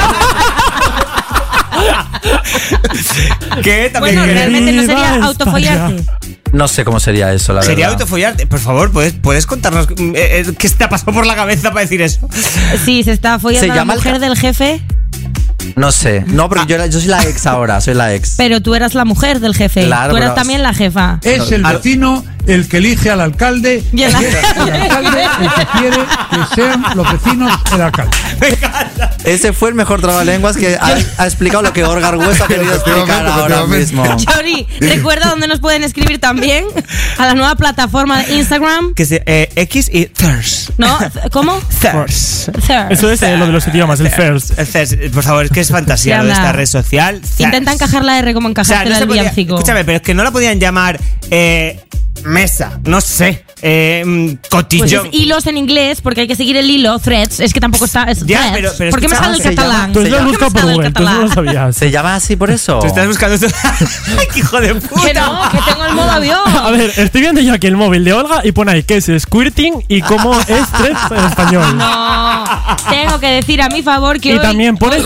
¿Qué? ¿También Bueno, quieres? realmente no sería autofollarte. No sé cómo sería eso, la ¿Sería verdad. autofollarte? Por favor, ¿puedes contarnos qué te ha pasado por la cabeza para decir eso? Sí, se está follando a la mujer del jefe. No sé. No, porque yo soy la ex ahora, soy la ex. Pero tú eras la mujer del jefe. Claro, tú eras pero- también la jefa. Es el vecino el que elige al alcalde Y el y el alcalde el que quiere que sean los vecinos el alcalde. Ese fue el mejor trabalenguas que ha explicado lo que Orgar Hueso ha querido explicar ahora mismo. Jory, recuerda dónde nos pueden escribir también a la nueva plataforma de Instagram. Que es X y Thirst. ¿No? ¿Cómo? Thirst. Eso es lo de los idiomas, el first. Por favor, es que es fantasía lo de esta red social. Intenta encajar la R como encajaste no la se del podía- villancico. Escúchame, pero es que no la podían llamar mesa, no sé, Pues cotillón. es hilos en inglés, porque hay que seguir el hilo, threads. Es que tampoco está. Es Ya, threads. pero ¿Por qué me escucha, sale el catalán? Tú lo has ¿Por qué me buscado por sale el Google, tú no catalán? lo sabías. ¿Se llama así por eso? Tú estás buscando esto. ¡Qué hijo de puta! Que no, que tengo el modo avión. A ver, estoy viendo yo aquí el móvil de Olga y pone ahí que es squirting y cómo es threads en español. No, tengo que decir a mi favor que Y hoy. también pone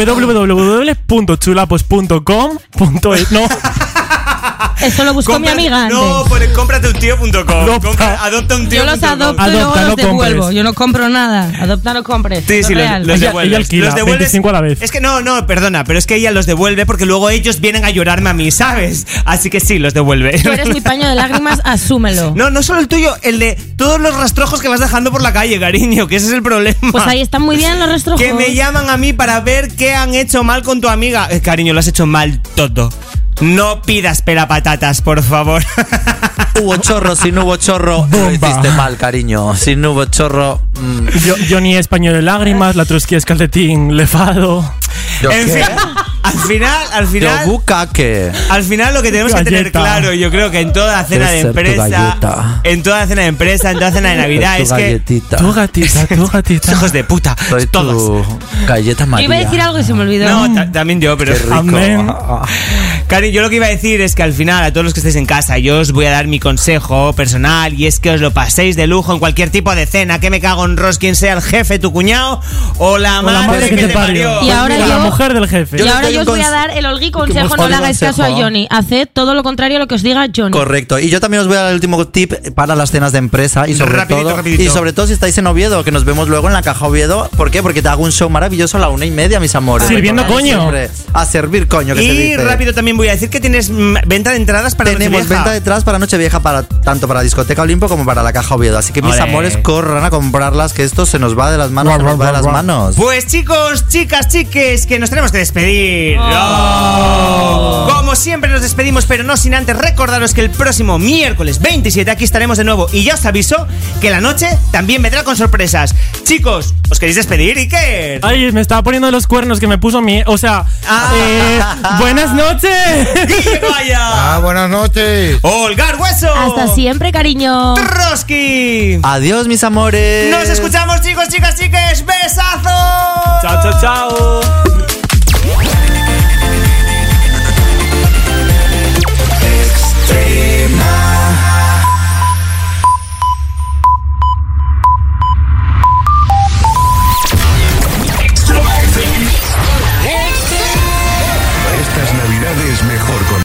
www.chulapos.com. No, Eso lo buscó mi amiga antes. No, pone cómprateuntío.com. Adopta un tío. Yo los adopto y luego los devuelvo. Yo no compro nada. Adopta, no compres. Sí, sí, real. los Ella devuelves. alquila, Los devuelves. 25 a la vez. Es que no, perdona, pero es que ella los devuelve porque luego ellos vienen a llorarme a mí, ¿sabes? Así que sí, los devuelve. Tú eres mi paño de lágrimas, asúmelo. No solo el tuyo, el de todos los rastrojos que vas dejando por la calle, cariño, que ese es el problema. Pues ahí están muy bien los rastrojos. Que me llaman a mí para ver qué han hecho mal con tu amiga. Cariño, lo has hecho mal todo. No pidas pelapatatas, por favor. Hubo chorro, si no hubo chorro, lo hiciste mal, cariño. Si no hubo chorro. Johnny es paño de lágrimas, la Trusky es calcetín lefado. En fin, al final. Yo bucaque. Al final lo que tenemos que tener claro, yo creo que en toda cena de empresa, en toda cena de Navidad, es que Tu gatita. hijos de puta, Soy todos. tu galleta Yo María. iba a decir algo y se me olvidó. No, también yo, pero Qué rico. Amén. Cari, yo lo que iba a decir es que al final, a todos los que estéis en casa, yo os voy a dar mi consejo personal y es que os lo paséis de lujo en cualquier tipo de cena. Que me cago en Ross, quien sea el jefe, tu cuñado o la madre que te parió. Y ahora La yo. mujer del jefe. Y ahora yo os voy a dar el olgui consejo, no le hagáis caso a Johnny. Haced todo lo contrario a lo que os diga Johnny. Correcto. Y yo también os voy a dar el último tip para las cenas de empresa y sobre todo si estáis en Oviedo, que nos vemos luego en la Caja Oviedo. ¿Por qué? Porque te hago un show maravilloso a la 1:30, mis amores. Sirviendo coño. A servir coño, que se dice. Y rápido también voy a decir que tienes venta de entradas para Nochevieja. Tenemos venta de entradas para Nochevieja, tanto para la Discoteca Olimpo como para la Caja Oviedo. Así que mis amores, corran a comprarlas, que esto se nos va de las manos, se nos va de las manos. Pues chicos, chicas, chiques, que nos tenemos que despedir. Como siempre nos despedimos, pero no sin antes recordaros que el próximo miércoles 27 aquí estaremos de nuevo. Y ya os aviso que la noche también vendrá con sorpresas. Chicos, ¿os queréis despedir, Iker? Ay, me estaba poniendo los cuernos que me puso mi... O sea, buenas noches. Guille Vaya. Buenas noches. Olgar Hueso. Hasta siempre, cariño. Troski. Adiós, mis amores. Nos escuchamos, chicos, chicas, chiques. ¡Besazos! Chao, chao, chao.